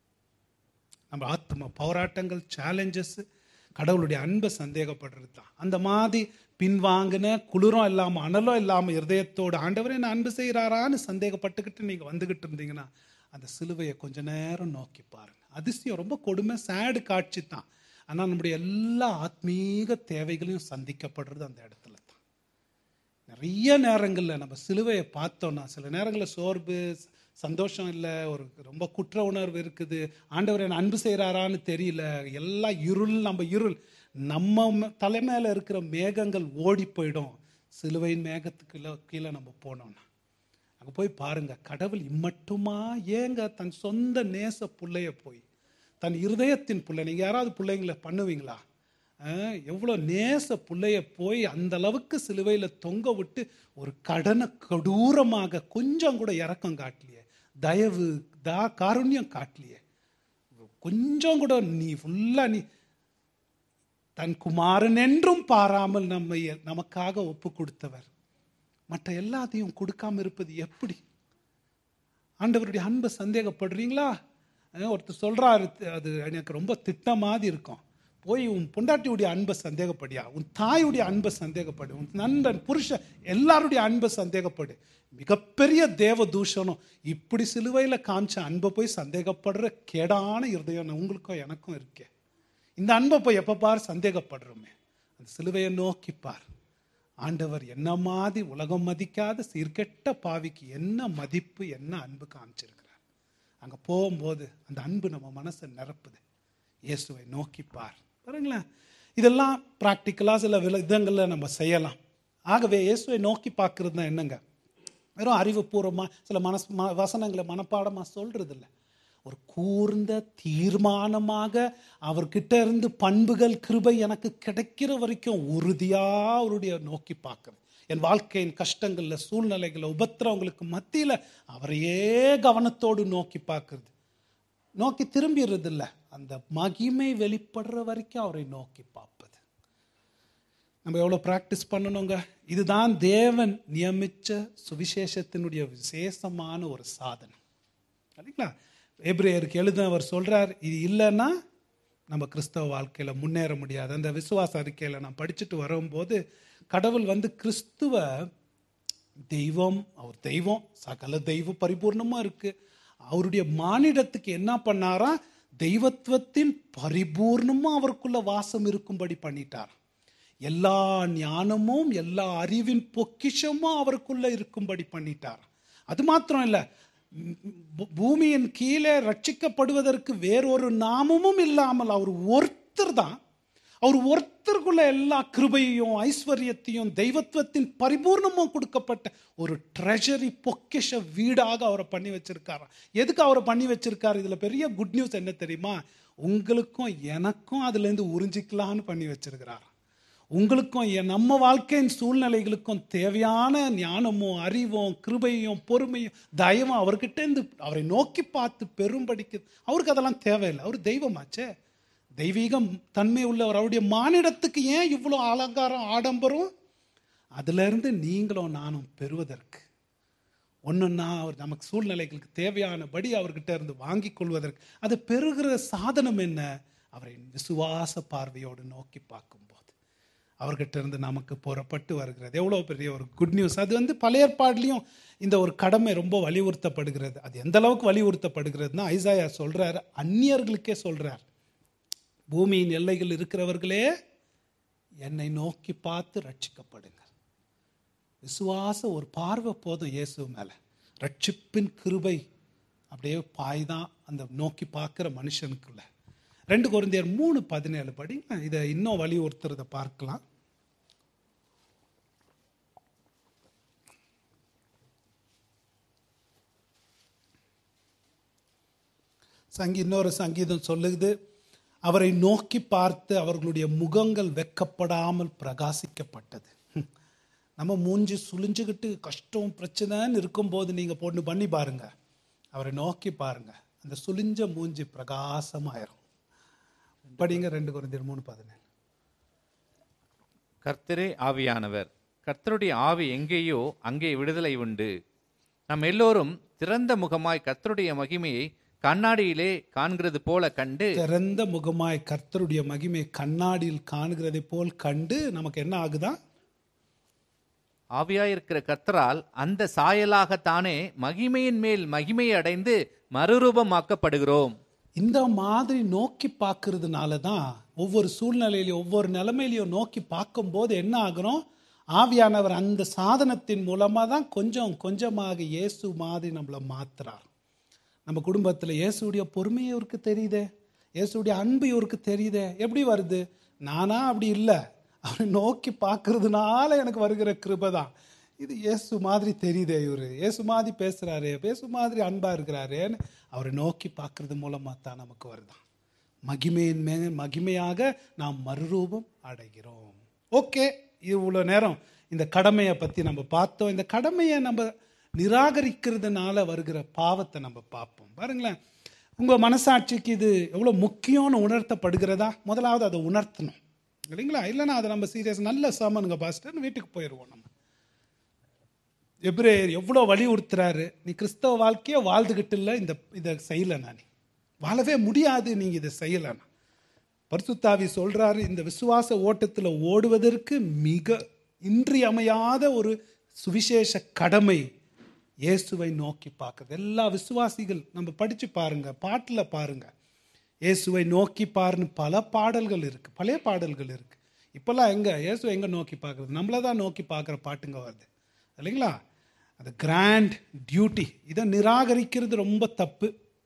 நம்ம ஆத்ம போராட்டங்கள், சேலஞ்சஸ், கடவுளுடைய அன்பை சந்தேகப்படுறது தான். அந்த மாதிரி பின்வாங்கின, குளிரும் இல்லாமல் அனலும் இல்லாமல் இருதயத்தோடு ஆண்டவரே என்ன அன்பு செய்கிறாரான்னு சந்தேகப்பட்டுக்கிட்டு நீங்கள் வந்துக்கிட்டு இருந்தீங்கன்னா அந்த சிலுவையை கொஞ்ச நேரம் நோக்கி பாருங்க. அதிசயம், ரொம்ப கொடுமை, சேடு காட்சி தான். ஆனால் நம்முடைய எல்லா ஆத்மீக தேவைகளையும் சந்திக்கப்படுறது அந்த இடத்துல தான். நிறைய நேரங்களில் நம்ம சிலுவையை பார்த்தோன்னா சில நேரங்களில் சோர்வு, சந்தோஷம் இல்லை, ஒரு ரொம்ப குற்ற உணர்வு இருக்குது, ஆண்டவர் என்ன அன்பு செய்கிறாரான்னு தெரியல, எல்லாம் இருள், நம்ம இருள், நம்ம தலைமையில் இருக்கிற மேகங்கள் ஓடி போயிடும். சிலுவையின் மேகத்துக்குள்ள கீழே நம்ம போனோம்னா அங்கே போய் பாருங்க, கடவுள் இம்மட்டுமா ஏங்க தன் சொந்த நேச பிள்ளைய போய், தன் இருதயத்தின் பிள்ளை, நீங்கள் யாராவது பிள்ளைங்களை பண்ணுவீங்களா? எவ்வளோ நேச பிள்ளைய போய் அந்த அளவுக்கு சிலுவையில் தொங்க விட்டு ஒரு கடனை கொடூரமாக கொஞ்சம் கூட இரக்கம் காட்டலையே, தயவு தா காருண்யம் காட்டலையே, கொஞ்சம் கூட. நீ ஃபுல்லா நீ தன் குமாரன் என்றும் பாராமல் நம்மை நமக்காக ஒப்பு கொடுத்தவர், மற்ற எல்லாத்தையும் கொடுக்காம இருப்பது எப்படி? ஆண்டவருடைய அன்பை சந்தேகப்படுறீங்களா? ஒருத்தர் சொல்கிறாரு, அது எனக்கு ரொம்ப திட்ட மாதிரி இருக்கும், போய் உன் பொண்டாட்டியுடைய அன்பை சந்தேகப்படியா, உன் தாயுடைய அன்பை சந்தேகப்படு, உன் நண்பன் புருஷன் எல்லாருடைய அன்பை சந்தேகப்படு. மிகப்பெரிய தேவ தூஷணம். இப்படி சிலுவையில் காமிச்ச அன்பை போய் சந்தேகப்படுற கேடான இருதயம் உங்களுக்கும் எனக்கும் இருக்கே. இந்த அன்பை போய் எப்போ பார் சந்தேகப்படுறோமே. அந்த சிலுவையை நோக்கிப்பார். ஆண்டவர் என்ன மாதிரி உலகம் மதிக்காத சீர்கெட்ட பாவிக்கு என்ன மதிப்பு, என்ன அன்பு காமிச்சிருக்கிறார். அங்கே போகும்போது அந்த அன்பு நம்ம மனசை நிரப்புது. இயேசுவை நோக்கிப்பார். பாருங்களேன், இதெல்லாம் ப்ராக்டிக்கலாக சில விதங்களில் நம்ம செய்யலாம். ஆகவே இயேசுவை நோக்கி பார்க்கறது தான் என்னங்க, வெறும் அறிவுபூர்வமாக சில மனஸ் ம வசனங்களை மனப்பாடமாக சொல்கிறது இல்லை. ஒரு கூர்ந்த தீர்மானமாக அவர்கிட்ட இருந்து பண்புகள் கிருபை எனக்கு கிடைக்கிற வரைக்கும் உறுதியாக அவருடைய நோக்கி பார்க்குறது. என் வாழ்க்கையின் கஷ்டங்களில் சூழ்நிலைகளில் உபத்திரவங்களுக்கு மத்தியில் அவரையே கவனத்தோடு நோக்கி பார்க்குறது. நோக்கி திரும்பிடுறது இல்லை, அந்த மகிமை வெளிப்படுற வரைக்கும் அவரை நோக்கி பார்ப்பது. நம்ம எவ்வளோ ப்ராக்டிஸ் பண்ணணுங்க. இதுதான் தேவன் நியமித்த சுவிசேஷத்தினுடைய விசேஷமான ஒரு சாதனை இல்லைங்களா. எபிரேயருக்கு எழுத அவர் சொல்கிறார், இது இல்லைன்னா நம்ம கிறிஸ்தவ வாழ்க்கையில் முன்னேற முடியாது. அந்த விசுவாச அறிக்கையில் நான் படிச்சுட்டு வரும்போது, கடவுள் வந்து கிறிஸ்துவ தெய்வம், அவர் தெய்வம், சகல தெய்வ பரிபூர்ணமாக இருக்குது. அவருடைய மானிடத்துக்கு என்ன பண்ணாரா, தெய்வத்துவத்தின் பரிபூர்ணமும் அவருக்குள்ள வாசம் இருக்கும்படி பண்ணிட்டார். எல்லா ஞானமும் எல்லா அறிவின் பொக்கிஷமும் அவருக்குள்ள இருக்கும்படி பண்ணிட்டார். அது மாத்திரம் இல்லை, பூமியின் கீழே ரட்சிக்கப்படுவதற்கு வேறொரு நாமமும் இல்லாமல் அவர் ஒருத்தர் தான். அவர் ஒருத்தருக்குள்ள எல்லா கிருபையையும் ஐஸ்வர்யத்தையும் தெய்வத்துவத்தின் பரிபூர்ணமும் கொடுக்கப்பட்ட ஒரு ட்ரெஷரி பொக்கிஷ வீடாக அவரை பண்ணி வச்சிருக்காரு. எதுக்கு அவரை பண்ணி வச்சிருக்காரு? இதுல பெரிய குட் நியூஸ் என்ன தெரியுமா? உங்களுக்கும் எனக்கும் அதுலேருந்து உறிஞ்சிக்கலான்னு பண்ணி வச்சிருக்கிறார். உங்களுக்கும் நம்ம வாழ்க்கையின் சூழ்நிலைகளுக்கும் தேவையான ஞானமும் அறிவும் கிருபையும் பொறுமையும் தயவும் அவர்கிட்ட இருந்து அவரை நோக்கி பார்த்து பெரும்படிக்கு அவருக்கு அதெல்லாம் தேவையில்லை. அவர் தெய்வமாச்சே, தெய்வீகம் தன்மை உள்ளவர். அவருடைய மானிடத்துக்கு ஏன் இவ்வளோ அலங்காரம் ஆடம்பரம்? அதிலிருந்து நீங்களும் நானும் பெறுவதற்கு ஒன்றுன்னா அவர் நமக்கு சூழ்நிலைகளுக்கு தேவையானபடி அவர்கிட்ட இருந்து வாங்கி கொள்வதற்கு அது பெறுகிற சாதனம் என்ன? அவரை விசுவாச பார்வையோடு நோக்கி பார்க்கும்போது அவர்கிட்ட இருந்து நமக்கு புறப்பட்டு வருகிறது. எவ்வளோ பெரிய ஒரு குட் நியூஸ். அது வந்து பழைய ஏற்பாடுலையும் இந்த ஒரு கடமை ரொம்ப வலியுறுத்தப்படுகிறது. அது எந்த அளவுக்கு வலியுறுத்தப்படுகிறதுனா, ஐசாயா சொல்றார், அந்நியர்களுக்கே சொல்றார், பூமியின் எல்லைகள் இருக்கிறவர்களே என்னை நோக்கி பார்த்து ரட்சிக்கப்படுங்க. விசுவாச ஒரு பார்வை போதும் இயேசு மேலே. ரட்சிப்பின் கிருபை அப்படியே பாய்தான் அந்த நோக்கி பார்க்குற மனுஷனுக்குள்ள. ரெண்டு கொரிந்தியர் மூணு பதினேழு படி இதை இன்னும் வலியுறுத்துறதை பார்க்கலாம். சங்கி இன்னொரு சங்கீதம் சொல்லுது, அவரை நோக்கி பார்த்து அவர்களுடைய முகங்கள் வெக்கப்படாமல் பிரகாசிக்கப்பட்டது. நம்ம மூஞ்சி சுழிஞ்சுக்கிட்டு கஷ்டம் பிரச்சனைன்னு இருக்கும்போது நீங்கள் பொண்ணு பண்ணி பாருங்க, அவரை நோக்கி பாருங்க, அந்த சுழிஞ்ச மூஞ்சி பிரகாசமாயிரும். படிங்க ரெண்டு கொரிந்தியர் மூணு பதினேழு. கர்த்தரே ஆவியானவர், கர்த்தருடைய ஆவி எங்கேயோ அங்கே விடுதலை உண்டு. நாம் எல்லோரும் திறந்த முகமாய் கர்த்தருடைய மகிமையை கண்ணாடியிலே காண்கிறது போல கண்டு, திறந்த முகமாய் கர்த்தருடைய மகிமை கண்ணாடியில் காண்கிறதை போல் கண்டு நமக்கு என்ன ஆகுதா? ஆவியாயிருக்கிற கர்த்தரால் அந்த சாயலாகத்தானே மகிமையின் மேல் மகிமையை அடைந்து மறுரூபமாக்கப்படுகிறோம். இந்த மாதிரி நோக்கி பார்க்கறதுனால தான் ஒவ்வொரு சூழ்நிலையிலையும் ஒவ்வொரு நிலைமையிலையும் நோக்கி பார்க்கும்போது என்ன ஆகிறோம்? ஆவியானவர் அந்த சாதனத்தின் மூலமாக தான் கொஞ்சம் கொஞ்சமாக இயேசு மாதிரி நம்மளை மாத்துறார். நம்ம குடும்பத்தில் இயேசுடைய பொறுமை இவருக்கு தெரியுதே, இயேசுடைய அன்பு இவருக்கு தெரியுதே. எப்படி வருது? நானா அப்படி இல்லை, அவரை நோக்கி பார்க்கறதுனால எனக்கு வருகிற கிருபை தான். இது இயேசு மாதிரி தெரியுதே, இவர் இயேசு மாதிரி பேசுகிறாரு, இயேசு மாதிரி அன்பாக இருக்கிறாருன்னு அவரை நோக்கி பார்க்கறது மூலமாக தான் நமக்கு வருதான். மகிமையின் மே மகிமையாக நாம் மறுரூபம் அடைகிறோம். ஓகே, இவ்வளோ நேரம் இந்த கடமையை பற்றி நம்ம பார்த்தோம். இந்த கடமையை நம்ம நிராகரிக்கிறதுனால வருகிற பாவத்தை நம்ம பார்ப்போம். பாருங்களேன், உங்கள் மனசாட்சிக்கு இது எவ்வளோ முக்கியம்னு உணர்த்தப்படுகிறதா? முதலாவது அதை உணர்த்தணும் இல்லைங்களா? இல்லைன்னா அதை நம்ம சீரியஸ் நல்ல சாமானுங்க பாஸ்டர்னு வீட்டுக்கு போயிடுவோம். நம்ம எபிரேயர் எவ்வளோ வலியுறுத்துறாரு, நீ கிறிஸ்தவ வாழ்க்கையை வாழ்ந்துக்கிட்டு இல்லை, இந்த இதை செய்யலை, நான் வாழவே முடியாது நீங்க இதை செய்யலன்னா. பரிசுத்தாவி சொல்றாரு, இந்த விசுவாச ஓட்டத்தில் ஓடுவதற்கு மிக இன்றியமையாத ஒரு சுவிசேஷ கடமை இயேசுவை நோக்கி பார்க்குறது. எல்லா விசுவாசிகள் நம்ம படிச்சு பாருங்க, பாட்டில் பாருங்க, இயேசுவை நோக்கி பாருன்னு பல பாடல்கள் இருக்கு, பழைய பாடல்கள் இருக்கு. இப்பெல்லாம் எங்க இயேசுவை எங்க நோக்கி பார்க்கறது? நம்மளை தான் நோக்கி பார்க்குற பாட்டுங்க வருது இல்லைங்களா? அது கிராண்ட் டியூட்டி. இதை நிராகரிக்கிறது ரொம்ப தப்பு.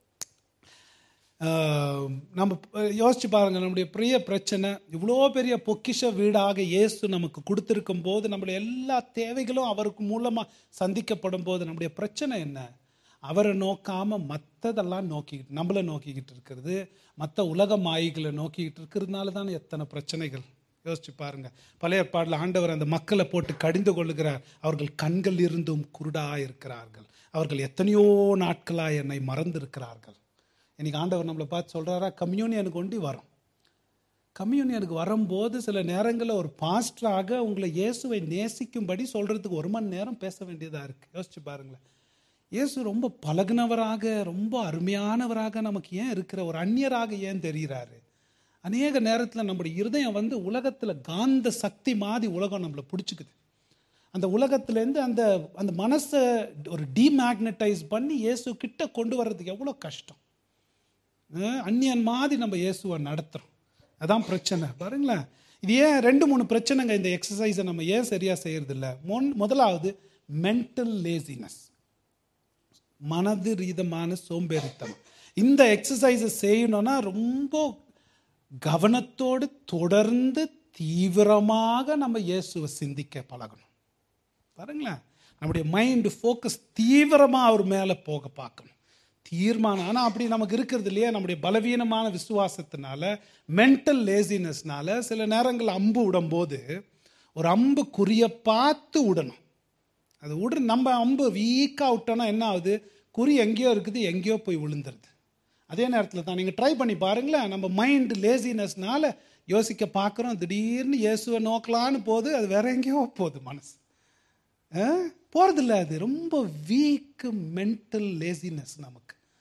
நம்ம யோசிச்சு பாருங்க, நம்முடைய பெரிய பிரச்சனை இவ்வளோ பெரிய பொக்கிஷ வீடாக இயேசு நமக்கு கொடுத்துருக்கும் போது, நம்முடைய எல்லா தேவைகளும் அவருக்கு மூலமாக சந்திக்கப்படும் போது நம்முடைய பிரச்சனை என்ன? அவரை நோக்காம மற்றதெல்லாம் நோக்கிக்கிட்டு, நம்மளை நோக்கிக்கிட்டு இருக்கிறது, மற்ற உலக மாயிகளை நோக்கிக்கிட்டு இருக்கிறதுனால தானே எத்தனை பிரச்சனைகள். யோசிச்சு பாருங்க, பழைய ஏற்பாட்டில் ஆண்டவர் அந்த மக்களை போட்டு கடிந்து கொள்ளுகிறார். அவர்கள் கண்கள் இருந்தும் குருடாக இருக்கிறார்கள், அவர்கள் எத்தனையோ நாட்களாக என்னை மறந்திருக்கிறார்கள். இன்னைக்கு ஆண்டவர் நம்மளை பார்த்து சொல்கிறாரா, கம்யூனியனுக்கு ஒண்டி வரும். கம்யூனியனுக்கு வரும்போது சில நேரங்களில் ஒரு பாஸ்டராக உங்களை இயேசுவை நேசிக்கும்படி சொல்கிறதுக்கு ஒரு மணி நேரம் பேச வேண்டியதாக இருக்குது. யோசிச்சு பாருங்களேன், இயேசு ரொம்ப பழகுனவராக, ரொம்ப அருமையானவராக நமக்கு ஏன் இருக்கிற, ஒரு அந்நியராக ஏன் தெரிகிறாரு? அநேக நேரத்தில் நம்முடைய இருதயம் வந்து உலகத்தில் காந்த சக்தி மாதிரி உலகம் நம்மளை பிடிச்சிக்குது. அந்த உலகத்துலேருந்து அந்த அந்த மனசை ஒரு டிமேக்னடைஸ் பண்ணி இயேசு கிட்ட கொண்டு வர்றதுக்கு எவ்வளோ கஷ்டம். அந்நியன் மாதிரி நம்ம இயேசுவை நடத்துகிறோம். அதான் பிரச்சனை பாருங்களேன். இது ஏன் ரெண்டு மூணு பிரச்சனைங்க இந்த எக்ஸசைஸை நம்ம ஏன் சரியாக செய்யறதில்ல? மொன் முதலாவது மென்டல் லேசினஸ், மனது ரீதமான சோம்பேறித்தனம். இந்த எக்ஸசைஸை செய்யணும்னா ரொம்ப கவனத்தோடு தொடர்ந்து தீவிரமாக நம்ம இயேசுவை சிந்திக்க பழகணும். பாருங்களேன், நம்முடைய மைண்டு ஃபோக்கஸ் தீவிரமாக அவர் மேலே போக பார்க்கணும், தீர்மானம். ஆனால் அப்படி நமக்கு இருக்கிறது இல்லையா? நம்முடைய பலவீனமான விசுவாசத்தினால, மென்டல் லேசினஸ்னால சில நேரங்கள் அம்பு விடும்போது ஒரு அம்பு குறிய பார்த்து விடணும். அது விட நம்ம அம்பு வீக்காக விட்டோன்னா என்ன ஆகுது? குறி எங்கேயோ இருக்குது, எங்கேயோ போய் விழுந்துருது. அதே நேரத்தில் தான் நீங்கள் ட்ரை பண்ணி பாருங்களேன், நம்ம மைண்டு லேசினஸ்னால யோசிக்க பார்க்குறோம், திடீர்னு இயேசுவை நோக்கலான்னு போது அது வேற எங்கேயோ போகுது, மனசு போகிறதில்ல. அது ரொம்ப வீக்கு மென்டல் லேசினஸ். நமக்கு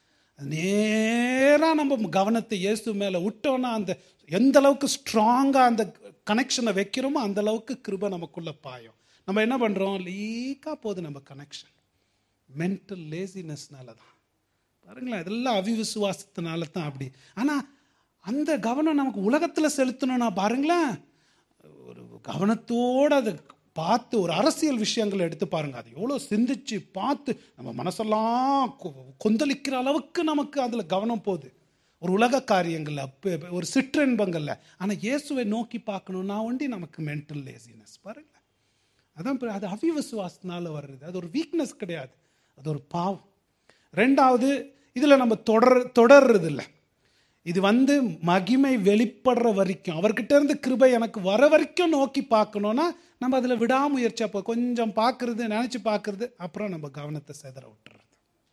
நேராக நம்ம கவனத்தை இயேசு மேலே விட்டோன்னா, அந்த எந்த அளவுக்கு ஸ்ட்ராங்காக அந்த கனெக்ஷனை வைக்கிறோமோ அந்த அளவுக்கு கிருபை நமக்குள்ளே பாயும். நம்ம என்ன பண்ணுறோம்? லீக்காக போகுது நம்ம கனெக்ஷன், மென்டல் லேசினஸ்னால தான். பாருங்களேன், இதெல்லாம் அவிவிசுவாசத்தினால தான் அப்படி. ஆனால் அந்த கவனம் நமக்கு உலகத்தில் செலுத்தணும்னா பாருங்களேன், ஒரு கவனத்தோடு அதை பார்த்து, ஒரு அரசியல் விஷயங்களை எடுத்து பாருங்க, அது எவ்வளோ சிந்திச்சு பார்த்து நம்ம மனசெல்லாம் கொந்தளிக்கிற அளவுக்கு நமக்கு அதில் கவனம் போகுது, ஒரு உலக காரியங்களில், ஒரு சிற்றின்பங்களில். ஆனால் இயேசுவை நோக்கி பார்க்கணுன்னா ஒண்டி நமக்கு மென்டல் லேசினஸ். பாருங்களேன், அதான் அது அவிவிசுவாசத்தினால வர்றது. அது ஒரு வீக்னஸ் கிடையாது, அது ஒரு பாவம். ரெண்டாவது, இதில் நம்ம தொடர் தொடர்றது இல்லை. இது வந்து மகிமை வெளிப்படுற வரைக்கும், அவர்கிட்ட இருந்து கிருபை எனக்கு வர வரைக்கும் நோக்கி பார்க்கணுன்னா நம்ம அதில் விடாமுயற்சி. அப்போ கொஞ்சம் பார்க்கறது, நினச்சி பார்க்கறது, அப்புறம் நம்ம கவனத்தை செதற விட்டுறது.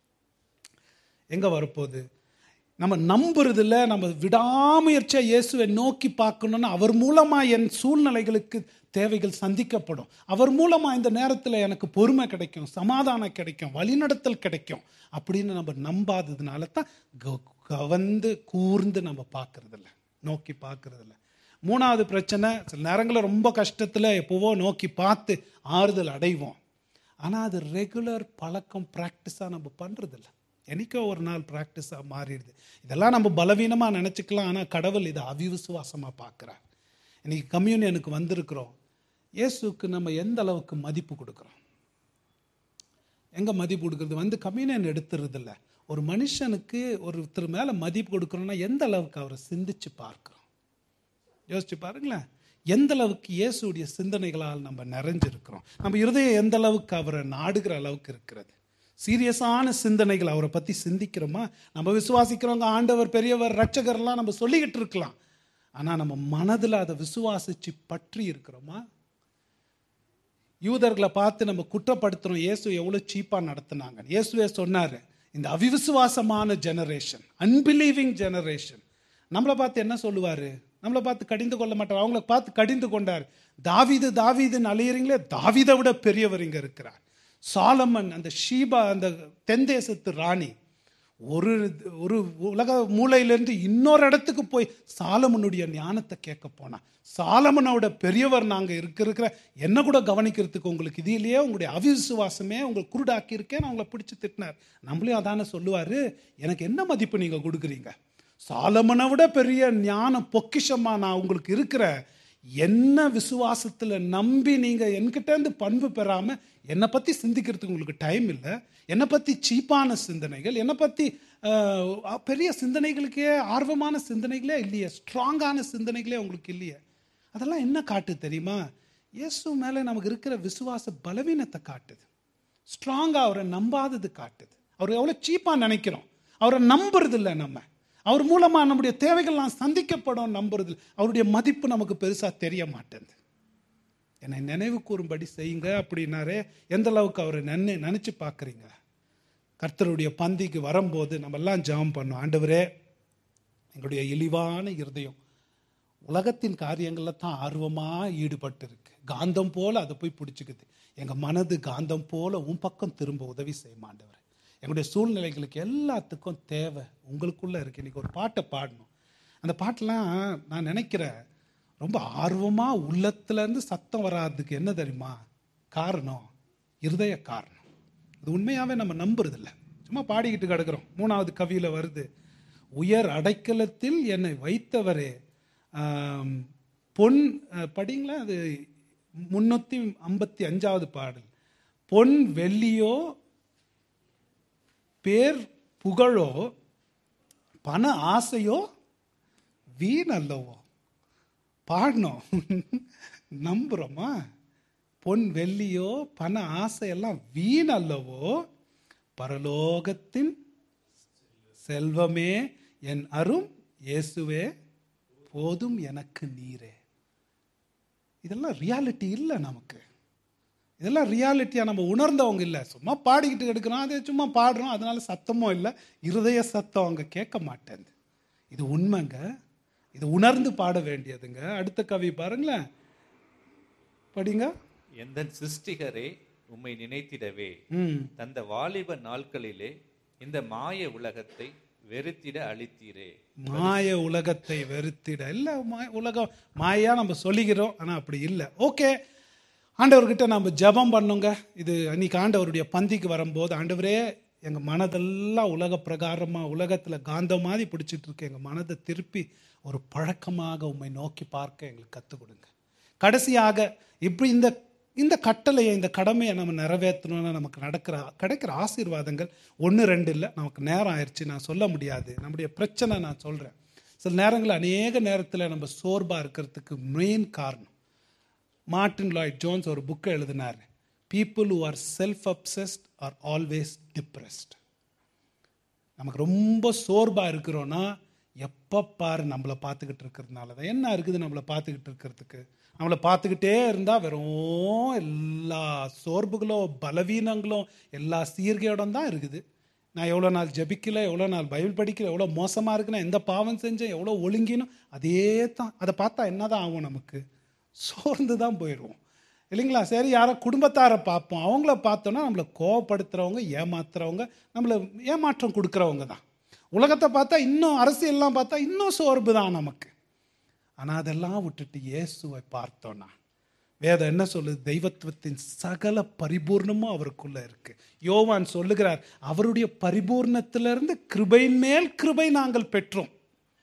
எங்கே வரப்போகுது? நம்ம நம்புறது இல்லை. நம்ம விடாமுயற்சியாக இயேசுவை நோக்கி பார்க்கணுன்னா அவர் மூலமாக என் சூழ்நிலைகளுக்கு தேவைகள் சந்திக்கப்படும், அவர் மூலமாக இந்த நேரத்தில் எனக்கு பொறுமை கிடைக்கும், சமாதானம் கிடைக்கும், வழிநடத்தல் கிடைக்கும் அப்படின்னு நம்ம நம்பாததுனால தான் கவர்ந்து கூர்ந்து நம்ம பார்க்கறதில்ல, நோக்கி பார்க்கறதில்ல. மூணாவது பிரச்சனை, சில நேரங்களில் ரொம்ப கஷ்டத்தில் எப்போவோ நோக்கி பார்த்து ஆறுதல் அடைவோம். ஆனால் அது ரெகுலர் பழக்கம், ப்ராக்டிஸாக நம்ம பண்ணுறதில்ல. என்னைக்கோ ஒரு நாள் ப்ராக்டிஸாக மாறிடுது. இதெல்லாம் நம்ம பலவீனமாக நினச்சிக்கலாம், ஆனால் கடவுள் இதை அவிவிசுவாசமாக பார்க்குறார். இன்றைக்கி கம்யூனியனுக்கு வந்திருக்கிறோம், இயேசுக்கு நம்ம எந்த அளவுக்கு மதிப்பு கொடுக்குறோம்? எங்கே மதிப்பு கொடுக்குறது? வந்து கம்யூனியன் எடுத்துறதில்ல. ஒரு மனுஷனுக்கு ஒருத்தர் மேலே மதிப்பு கொடுக்குறோன்னா எந்த அளவுக்கு அவரை சிந்திச்சு பார்க்குறோம்? யோசிச்சு பாருங்களேன், எந்த அளவுக்கு இயேசுடைய சிந்தனைகளால் நம்ம நிறைஞ்சிருக்கிறோம், நம்ம இருதயம் எந்த அளவுக்கு அவரை நாடுகிற அளவுக்கு இருக்கிறது. சீரியஸான சிந்தனைகள் அவரை பற்றி சிந்திக்கிறோமா? நம்ம விசுவாசிக்கிறவங்க ஆண்டவர் பெரியவர் ரட்சகர்லாம் நம்ம சொல்லிக்கிட்டு இருக்கலாம், ஆனால் நம்ம மனதில் அதை விசுவாசிச்சு பற்றி இருக்கிறோமா? யூதர்களை பார்த்து நம்ம குற்றப்படுத்துகிறோம், இயேசு எவ்வளோ சீப்பாக நடத்தினாங்க. இயேசுவே சொன்னார், இந்த அவிவிசுவாசமான ஜெனரேஷன், அன்பிலீவிங் ஜெனரேஷன். நம்மளை பார்த்து என்ன சொல்லுவார்? நம்மளை பார்த்து கடிந்து கொள்ள மாட்டார், அவங்கள பார்த்து கடிந்து கொண்டார். தாவீது தாவீதுன்னு அலையிறீங்களே, தாவீதை விட பெரியவர் இங்கே இருக்கிறார். சாலமன், அந்த ஷீபா, அந்த தென்தேசத்து ராணி, ஒரு ஒரு உலக மூலையிலேருந்து இன்னொரு இடத்துக்கு போய் சாலமனுடைய ஞானத்தை கேட்க போனா, சாலமனோட பெரியவர் நாங்கள் இருக்க இருக்கிற என்ன கூட கவனிக்கிறதுக்கு உங்களுக்கு இது இல்லையே, உங்களுடைய அவிசுவாசமே உங்களுக்கு குருடாக்கி இருக்கேன், நான் உங்களை பிடிச்சி திட்டினார். நம்மளையும் அதானே சொல்லுவார், எனக்கு என்ன மதிப்பு நீங்கள் கொடுக்குறீங்க, சாலமனை விட பெரிய ஞான பொக்கிஷமா நான் உங்களுக்கு இருக்கிற, என்ன விசுவாசத்தில் நம்பி நீங்கள் என்கிட்டேருந்து பண்பு பெறாமல் என்னை பற்றி சிந்திக்கிறதுக்கு உங்களுக்கு டைம் இல்லை, என்னை பற்றி சீப்பான சிந்தனைகள், என்னை பற்றி பெரிய சிந்தனைகளுக்கே ஆர்வமான சிந்தனைகளே இல்லையே, ஸ்ட்ராங்கான சிந்தனைகளே உங்களுக்கு இல்லையே. அதெல்லாம் என்ன காட்டு தெரியுமா? இயேசு மேலே நமக்கு இருக்கிற விசுவாச பலவீனத்தை காட்டுது, ஸ்ட்ராங்காக அவரை நம்பாதது காட்டுது. அவர் எவ்வளோ சீப்பாக நினைக்கிறோம், அவரை நம்புறது இல்லை, நம்ம அவர் மூலமாக நம்முடைய தேவைகள்லாம் சந்திக்கப்படும் நம்புறது, அவருடைய மதிப்பு நமக்கு பெருசாக தெரிய மாட்டேங்குது. என்னை நினைவு கூறும்படி செய்யுங்க அப்படின்னாரே, எந்த அளவுக்கு அவரை நினை நினச்சி பார்க்குறீங்க? கர்த்தருடைய பந்திக்கு வரும்போது நம்ம எல்லாம் ஜெபம் பண்ணோம், ஆண்டவரே எங்களுடைய இழிவான இருதயம் உலகத்தின் காரியங்களில் தான் ஆர்வமாக ஈடுபட்டு இருக்கு, காந்தம் போல் அதை போய் பிடிச்சிக்குது, எங்கள் மனது காந்தம் போல் உன் பக்கம் திரும்ப உதவி செய்யும் ஆண்டவரே. எங்களுடைய சூழ்நிலைகளுக்கு எல்லாத்துக்கும் தேவை உங்களுக்குள்ளே இருக்குது. இன்றைக்கி ஒரு பாட்டை பாடணும். அந்த பாட்டெலாம் நான் நினைக்கிறேன் ரொம்ப ஆர்வமாக உள்ளத்துலேருந்து சத்தம் வராதுக்கு என்ன தெரியுமா காரணம்? இருதய காரணம். இது உண்மையாகவே நம்ம நம்புறதில்ல, சும்மா பாடிக்கிட்டு கிடக்கிறோம். மூணாவது கவியில் வருது, உயர் அடைக்கலத்தில் என்னை வைத்தவரே, பொன் படிங்களா, அது முன்னூற்றி ஐம்பத்தி அஞ்சாவது பாடல். பொன் வெள்ளியோ பேர் புகழோ பண ஆசையோ வீண் அல்லவோ. பாடணும், நம்புறோமா? பொன் வெள்ளியோ பண ஆசையெல்லாம் வீண் அல்லவோ, பரலோகத்தின் செல்வமே என் அரும் இயேசுவே போதும் எனக்கு நீரே. இதெல்லாம் ரியாலிட்டி இல்லை நமக்கு, இதெல்லாம் ரியாலிட்டியாக நம்ம உணர்ந்தவங்க இல்லை. சும்மா பாடிக்கிட்டு எடுக்கிறோம், அதே சும்மா பாடுறோம், அதனால சத்தமும் இல்லை, இருதய சத்தம் அவங்க கேட்க மாட்டேங்குது. இது உண்மைங்க, இது உணர்ந்து பாட வேண்டியதுங்க. அடுத்த கவி பாருங்களேன், படிங்க. எந்த சிருஷ்டிகரே உம்மை நினைத்திடவே தந்த வாலிப நாட்களிலே இந்த மாய உலகத்தை வெறுத்திட அழித்தீரே. மாய உலகத்தை வெறுத்திட இல்லை, உலகம் மாயா நம்ம சொல்லிக்கிறோம், ஆனால் அப்படி இல்லை. ஓகே, ஆண்டவர்கிட்ட நம்ம ஜெபம் பண்ணுங்க. இது அன்றைக்கி ஆண்டவருடைய பந்திக்கு வரும்போது, ஆண்டவரே எங்கள் மனதெல்லாம் உலக பிரகாரமாக உலகத்தில் காந்தம் மாதிரி பிடிச்சிட்டு இருக்கு, எங்கள் மனதை திருப்பி ஒரு பழக்கமாக உம்மை நோக்கி பார்க்க எங்களுக்கு கற்றுக் கொடுங்க. கடைசியாக இப்படி இந்த இந்த கட்டளையை, இந்த கடமையை நம்ம நிறைவேற்றணும்னா நமக்கு நடக்கிற கிடைக்கிற ஆசீர்வாதங்கள் ஒன்று ரெண்டு இல்லை, நமக்கு நேரம் ஆயிடுச்சு, நான் சொல்ல முடியாது. நம்முடைய பிரச்சனை நான் சொல்கிறேன். சில நேரங்களில் அநேக நேரத்தில் நம்ம சோர்வாக இருக்கிறதுக்கு மெயின் காரணம், மார்ட்டின் லாய்ட் ஜோன்ஸ் ஒரு புக்கை எழுதினார், people who are self obsessed are always depressed. நமக்கு ரொம்ப சோர்வாக இருக்கிறோன்னா எப்போ பாரு நம்மளை பார்த்துக்கிட்டு இருக்கிறதுனால தான். என்ன இருக்குது நம்மளை பார்த்துக்கிட்டு இருக்கிறதுக்கு? நம்மளை பார்த்துக்கிட்டே இருந்தால் வெறும் எல்லா சோர்வுகளும் பலவீனங்களும் எல்லா சீர்கையோடும் தான் இருக்குது. நான் எவ்வளோ நாள் ஜபிக்கல, எவ்வளோ நாள் பைபிள் படிக்கல, எவ்வளோ மோசமாக இருக்குன்னா, எந்த பாவம் செஞ்சேன், எவ்வளோ ஒழுங்கினும் அதே தான். அதை பார்த்தா என்ன தான் ஆகும்? நமக்கு சோர்ந்து தான் போயிடுவோம் இல்லைங்களா? சரி, யாரோ குடும்பத்தாரை பார்ப்போம், அவங்கள பார்த்தோன்னா நம்மளை கோவப்படுத்துகிறவங்க, ஏமாத்துறவங்க, நம்மளை ஏமாற்றம் கொடுக்குறவங்க தான். உலகத்தை பார்த்தா இன்னும், அரசியல்லாம் பார்த்தா இன்னும் சோர்வு தான் நமக்கு. ஆனால் அதெல்லாம் விட்டுட்டு இயேசுவை பார்த்தோன்னா வேதம் என்ன சொல்லுது? தெய்வத்துவத்தின் சகல பரிபூர்ணமும் அவருக்குள்ள இருக்கு. யோவான் சொல்லுகிறார், அவருடைய பரிபூர்ணத்திலிருந்து கிருபையின் மேல் கிருபை நாங்கள் பெற்றோம்.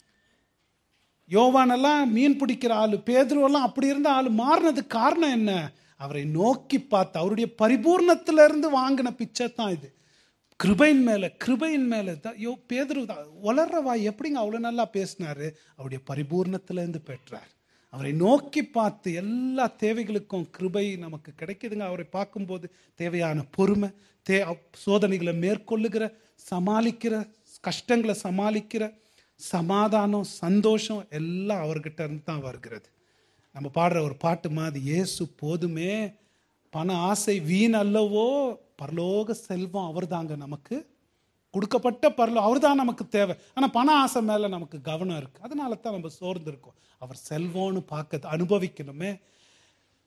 யோவானெல்லாம் மீன் பிடிக்கிற ஆளு, பேதுருவெல்லாம் அப்படி இருந்த ஆளு மாறினதுக்கு காரணம் என்ன? அவரை நோக்கி பார்த்து அவருடைய பரிபூர்ணத்திலிருந்து வாங்கின பிச்சை தான் இது. கிருபையின் மேலே கிருபையின் மேலே தான். யோ பேதுரு வளர்ற வாய் எப்படிங்க அவ்வளோ நல்லா பேசினாரு? அவருடைய பரிபூர்ணத்திலேருந்து பெற்றார். அவரை நோக்கி பார்த்து எல்லா தேவைகளுக்கும் கிருபை நமக்கு கிடைக்குதுங்க. அவரை பார்க்கும்போது தேவையான பொறுமை, தே சோதனைகளை மேற்கொள்ளுகிற, சமாளிக்கிற, கஷ்டங்களை சமாளிக்கிற சமாதானம், சந்தோஷம் எல்லாம் அவர்கிட்ட இருந்து தான் வருகிறது. நம்ம பாடுற ஒரு பாட்டு மாதிரி, இயேசு போதுமே, பண ஆசை வீண் அல்லவோ, பரலோக செல்வம் அவர் தாங்க நமக்கு கொடுக்கப்பட்ட பரலோ, அவர் தான் நமக்கு தேவை. ஆனால் பண ஆசை மேலே நமக்கு கவனம் இருக்குது, அதனால தான் நம்ம சோர்ந்து இருக்கோம். அவர் செல்வம்னு பார்க்க அனுபவிக்கணுமே.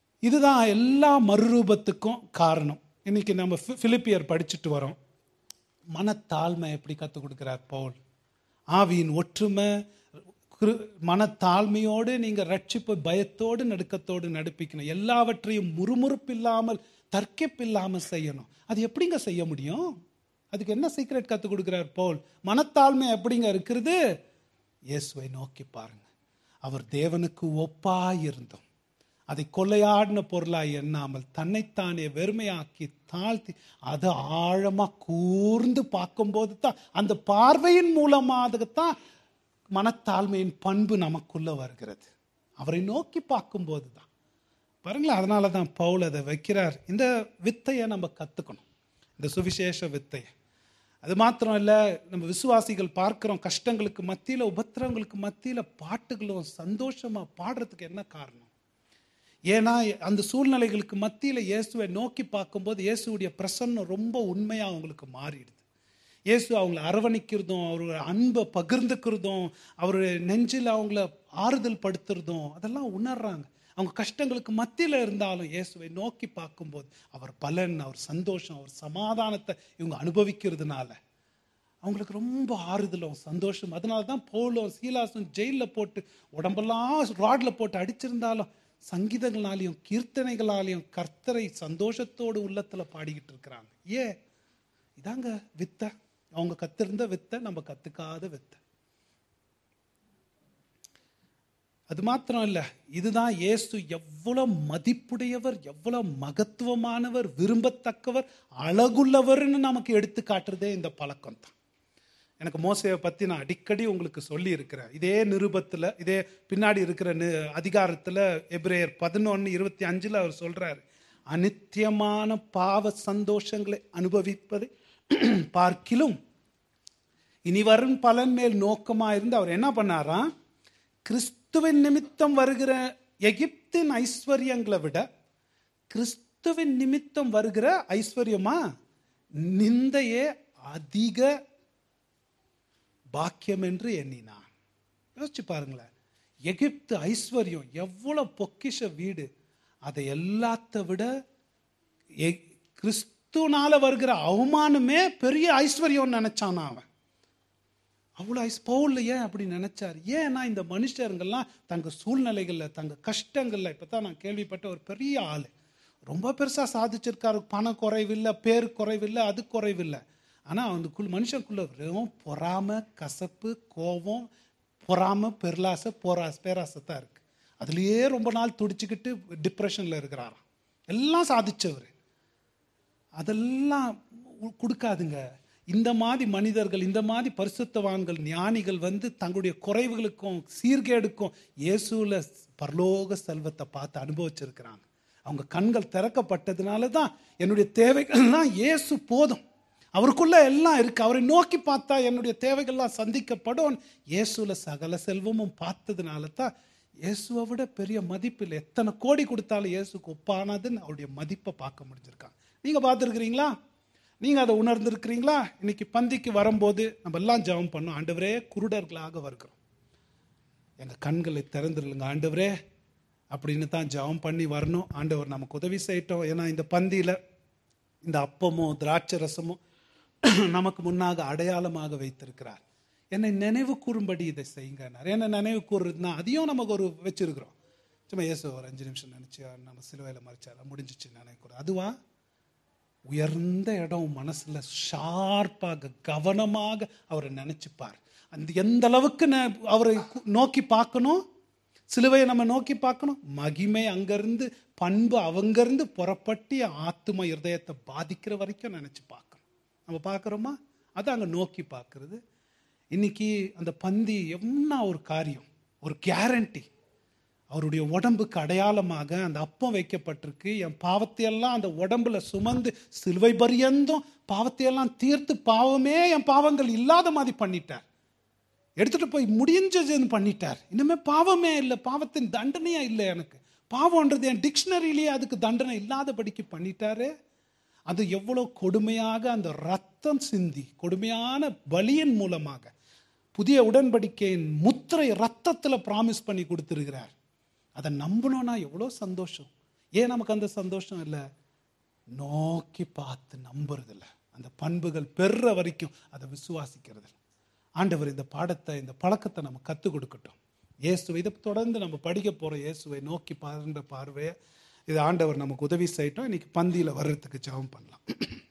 இதுதான் எல்லா மறுரூபத்துக்கும் காரணம். இன்னைக்கு நம்ம பிலிப்பியர் படிச்சுட்டு வரோம். மனத்தாழ்மை எப்படி கற்றுக் கொடுக்கிறார் பவுல். ஆவியின் ஒற்றுமை, மனத்தாழ்மையோடு நீங்க ரட்சிப்பு பயத்தோடு நடுக்கத்தோடு நடிப்பிக்கணும். எல்லாவற்றையும் முறுமுறுப்பில்லாமல் தர்க்கிப்பில்லாமல் செய்யணும். அது எப்படிங்க செய்ய முடியும்? அதுக்கு என்ன சீக்ரெட் கற்றுக் கொடுக்கிறார் பவுல்? மனத்தாழ்மை எப்படிங்க இருக்கிறது? இயேசுவை நோக்கி பாருங்க. அவர் தேவனுக்கு ஒப்பாய் இருந்தோம், அதை கொள்ளையாடின பொருளாய் எண்ணாமல் தன்னைத்தானே வெறுமையாக்கி தாழ்த்தி அதை ஆழமா கூர்ந்து பார்க்கும்போது தான், அந்த பார்வையின் மூலமாகத்தான் மனத்தாழ்மையின் பண்பு நமக்குள்ள வருகிறது. அவரை நோக்கி பார்க்கும்போது தான் பாருங்களேன். அதனால தான் பவுல் அதை வைக்கிறார். இந்த வித்தையை நம்ம கற்றுக்கணும், இந்த சுவிசேஷ வித்தையை. அது மாத்திரம் இல்லை, நம்ம விசுவாசிகள் பார்க்குறோம் கஷ்டங்களுக்கு மத்தியில், உபத்திரவங்களுக்கு மத்தியில் பாட்டுகளும் சந்தோஷமாக பாடுறதுக்கு என்ன காரணம்? ஏன்னா அந்த சூழ்நிலைகளுக்கு மத்தியில் இயேசுவை நோக்கி பார்க்கும்போது இயேசுடைய பிரசன்னம் ரொம்ப உண்மையாக அவங்களுக்கு மாறிடுது. இயேசு அவங்கள அரவணைக்கிறதும், அவரோட அன்பை பகிர்ந்துக்கிறதும், அவருடைய நெஞ்சில் அவங்கள ஆறுதல் படுத்துறதும் அதெல்லாம் உணர்றாங்க. அவங்க கஷ்டங்களுக்கு மத்தியில் இருந்தாலும் இயேசுவை நோக்கி பார்க்கும்போது அவர் பலன், அவர் சந்தோஷம், அவர் சமாதானத்தை இவங்க அனுபவிக்கிறதுனால அவங்களுக்கு ரொம்ப ஆறுதலும் சந்தோஷம். அதனால தான் பவுலும் சீலாசும் ஜெயிலில் போட்டு உடம்பெல்லாம் ராட்ல போட்டு அடிச்சிருந்தாலும் சங்கீதங்களாலையும் கீர்த்தனைகளாலையும் கர்த்தரை சந்தோஷத்தோடு உள்ளத்தில் பாடிக்கிட்டு இருக்கிறாங்க. ஏன்? இதாங்க வித்தை. அவங்க கத்திருந்த வித்தை, நம்ம கத்துக்காத வித்தை. அது மாத்திரம் இல்லை, இதுதான் இயேசு எவ்வளவு மதிப்புடையவர், எவ்வளவு மகத்துவமானவர், விரும்பத்தக்கவர், அழகுள்ளவர்னு நமக்கு எடுத்து காட்டுறதே இந்த பழக்கம் தான். எனக்கு மோசேவை பற்றி நான் அடிக்கடி உங்களுக்கு சொல்லி இருக்கிறேன். இதே நிருபத்தில், இதே பின்னாடி இருக்கிற அதிகாரத்தில் எபிரேயர் பதினொன்று இருபத்தி அஞ்சில் அவர் சொல்கிறார், அநித்தியமான பாவ சந்தோஷங்களை அனுபவிப்பதை பார்க்கிலும் இனி வரும் பலன் மேல் நோக்கமாக இருந்து அவர் என்ன பண்ணாராம், கிறிஸ்துவின் நிமித்தம் வருகிற எகிப்தின் ஐஸ்வர்யங்களை விட கிறிஸ்துவின் நிமித்தம் வருகிற ஐஸ்வர்யமா நிந்தையே அதிக பாக்கியம் என்று எண்ணினான். யோசிச்சு பாருங்களேன், எகிப்து ஐஸ்வர்யம் எவ்வளவு பொக்கிஷ வீடு, அதை எல்லாத்த விட கிறிஸ்துனால வருகிற அவமானமே பெரிய ஐஸ்வர்யம் நினைச்சானா அவன். அவ்வளோ ஐஸ் பவுல் ஏன் அப்படி நினைச்சார்? ஏன்னா இந்த மனுஷருங்கெல்லாம் தங்க சூழ்நிலைகளில், தங்க கஷ்டங்களில், இப்போ தான் நான் கேள்விப்பட்ட ஒரு பெரிய ஆள் ரொம்ப பெருசாக சாதிச்சிருக்காரு. பண குறைவில்லை, பேர் குறைவில்லை, அது குறைவில்லை. ஆனால் அந்த மனுஷனுக்குள்ள வெறும் பொறாமை, கசப்பு, கோபம், பொறாமை, பெருளாசை, போராச பேராசை தான் இருக்குது. அதுலேயே ரொம்ப நாள் துடிச்சுக்கிட்டு டிப்ரெஷனில் இருக்கிறாராம். எல்லாம் சாதிச்சவர். அதெல்லாம் கொடுக்காதுங்க. இந்த மாதிரி மனிதர்கள், இந்த மாதிரி பரிசுத்தவான்கள், ஞானிகள் வந்து தங்களுடைய குறைவுகளுக்கும் சீர்கேடுக்கும் இயேசுல பரலோக செல்வத்தை பார்த்து அனுபவிச்சிருக்கிறாங்க. அவங்க கண்கள் திறக்கப்பட்டதுனால தான் என்னுடைய தேவைகள்லாம் இயேசு போதும், அவருக்குள்ள எல்லாம் இருக்கு, அவரை நோக்கி பார்த்தா என்னுடைய தேவைகள்லாம் சந்திக்கப்படும். இயேசுல சகல செல்வமும் பார்த்ததுனால தான் இயேசுவை விட பெரிய மதிப்பில் எத்தனை கோடி கொடுத்தாலும் இயேசுக்கு ஒப்பானதுன்னு அவருடைய மதிப்பை பார்க்க முடிஞ்சிருக்காங்க. நீங்க பார்த்துருக்கிறீங்களா? நீங்கள் அதை உணர்ந்திருக்கிறீங்களா? இன்னைக்கு பந்திக்கு வரும்போது நம்ம எல்லாம் ஜெபம் பண்ணோம், ஆண்டவரே குருடர்களாக வருகிறோம், எங்கள் கண்களை திறந்துருங்க ஆண்டவரே அப்படின்னு தான் ஜெபம் பண்ணி வரணும். ஆண்டவர் நமக்கு உதவி செய்யட்டும். ஏன்னா இந்த பந்தியில் இந்த அப்பமும் திராட்சை ரசமும் நமக்கு முன்னாக அடையாளமாக வைத்திருக்கிறார். என்னை நினைவு கூறும்படி இதை செய்யுங்க. என்ன நினைவு கூறுறதுனா அதையும் நமக்கு ஒரு வச்சிருக்கிறோம். சும்மா இயேசு ஒரு அஞ்சு நிமிஷம் நினச்சி நம்ம சிலுவையில் மறைச்சார முடிஞ்சிச்சு நினைக்கிறோம். அதுவா உயர்ந்த இடம் மனசுல ஷார்ப்பாக கவனமாக அவரை நினைச்சுப்பார். அந்த எந்த அளவுக்கு அவரை நோக்கி பார்க்கணும், சிலுவையை நம்ம நோக்கி பார்க்கணும். மகிமை அங்கிருந்து, பண்பு அவங்கிருந்து புறப்பட்டு ஆத்தும இருதயத்தை பாதிக்கிற வரைக்கும் நினைச்சு பார்க்கணும். நம்ம பார்க்குறோமா? அதை அங்கே நோக்கி பார்க்கறது. இன்னைக்கு அந்த பந்தி என்ன ஒரு காரியம், ஒரு கேரண்டி. அவருடைய உடம்புக்கு அடையாளமாக அந்த அப்பம் வைக்கப்பட்டிருக்கு. என் பாவத்தையெல்லாம் அந்த உடம்புல சுமந்து சிலுவை பரியந்தும் பாவத்தையெல்லாம் தீர்த்து, பாவமே என் பாவங்கள் இல்லாத மாதிரி பண்ணிட்டார். எடுத்துட்டு போய் முடிஞ்சதுன்னு பண்ணிட்டார். இனிமே பாவமே இல்லை, பாவத்தின் தண்டனையா இல்லை. எனக்கு பாவம்ன்றது என் டிக்ஷனரியிலேயே அதுக்கு தண்டனை இல்லாதபடிக்கு பண்ணிட்டாரு. அது எவ்வளோ கொடுமையாக அந்த ரத்தம் சிந்தி, கொடுமையான பலியின் மூலமாக புதிய உடன்படிக்கையின் முத்திரை ரத்தத்தில் ப்ராமிஸ் பண்ணி கொடுத்துருக்கிறார். அதை நம்பணும்னா எவ்வளோ சந்தோஷம். ஏன் நமக்கு அந்த சந்தோஷம் இல்லை? நோக்கி பார்த்து நம்புறதில்ல. அந்த பண்புகள் பெறுற வரைக்கும் அதை விசுவாசிக்கிறது. ஆண்டவர் இந்த பாடத்தை, இந்த பழக்கத்தை நம்ம கற்றுக் கொடுக்கட்டும். இயேசுவை இதை தொடர்ந்து நம்ம படிக்க போகிறோம். இயேசுவை நோக்கி பாருன்ற பார்வையை இது ஆண்டவர் நமக்கு உதவி செய்யட்டும். இன்னைக்கு பந்தியில் வர்றதுக்கு ஜெபம் பண்ணலாம்.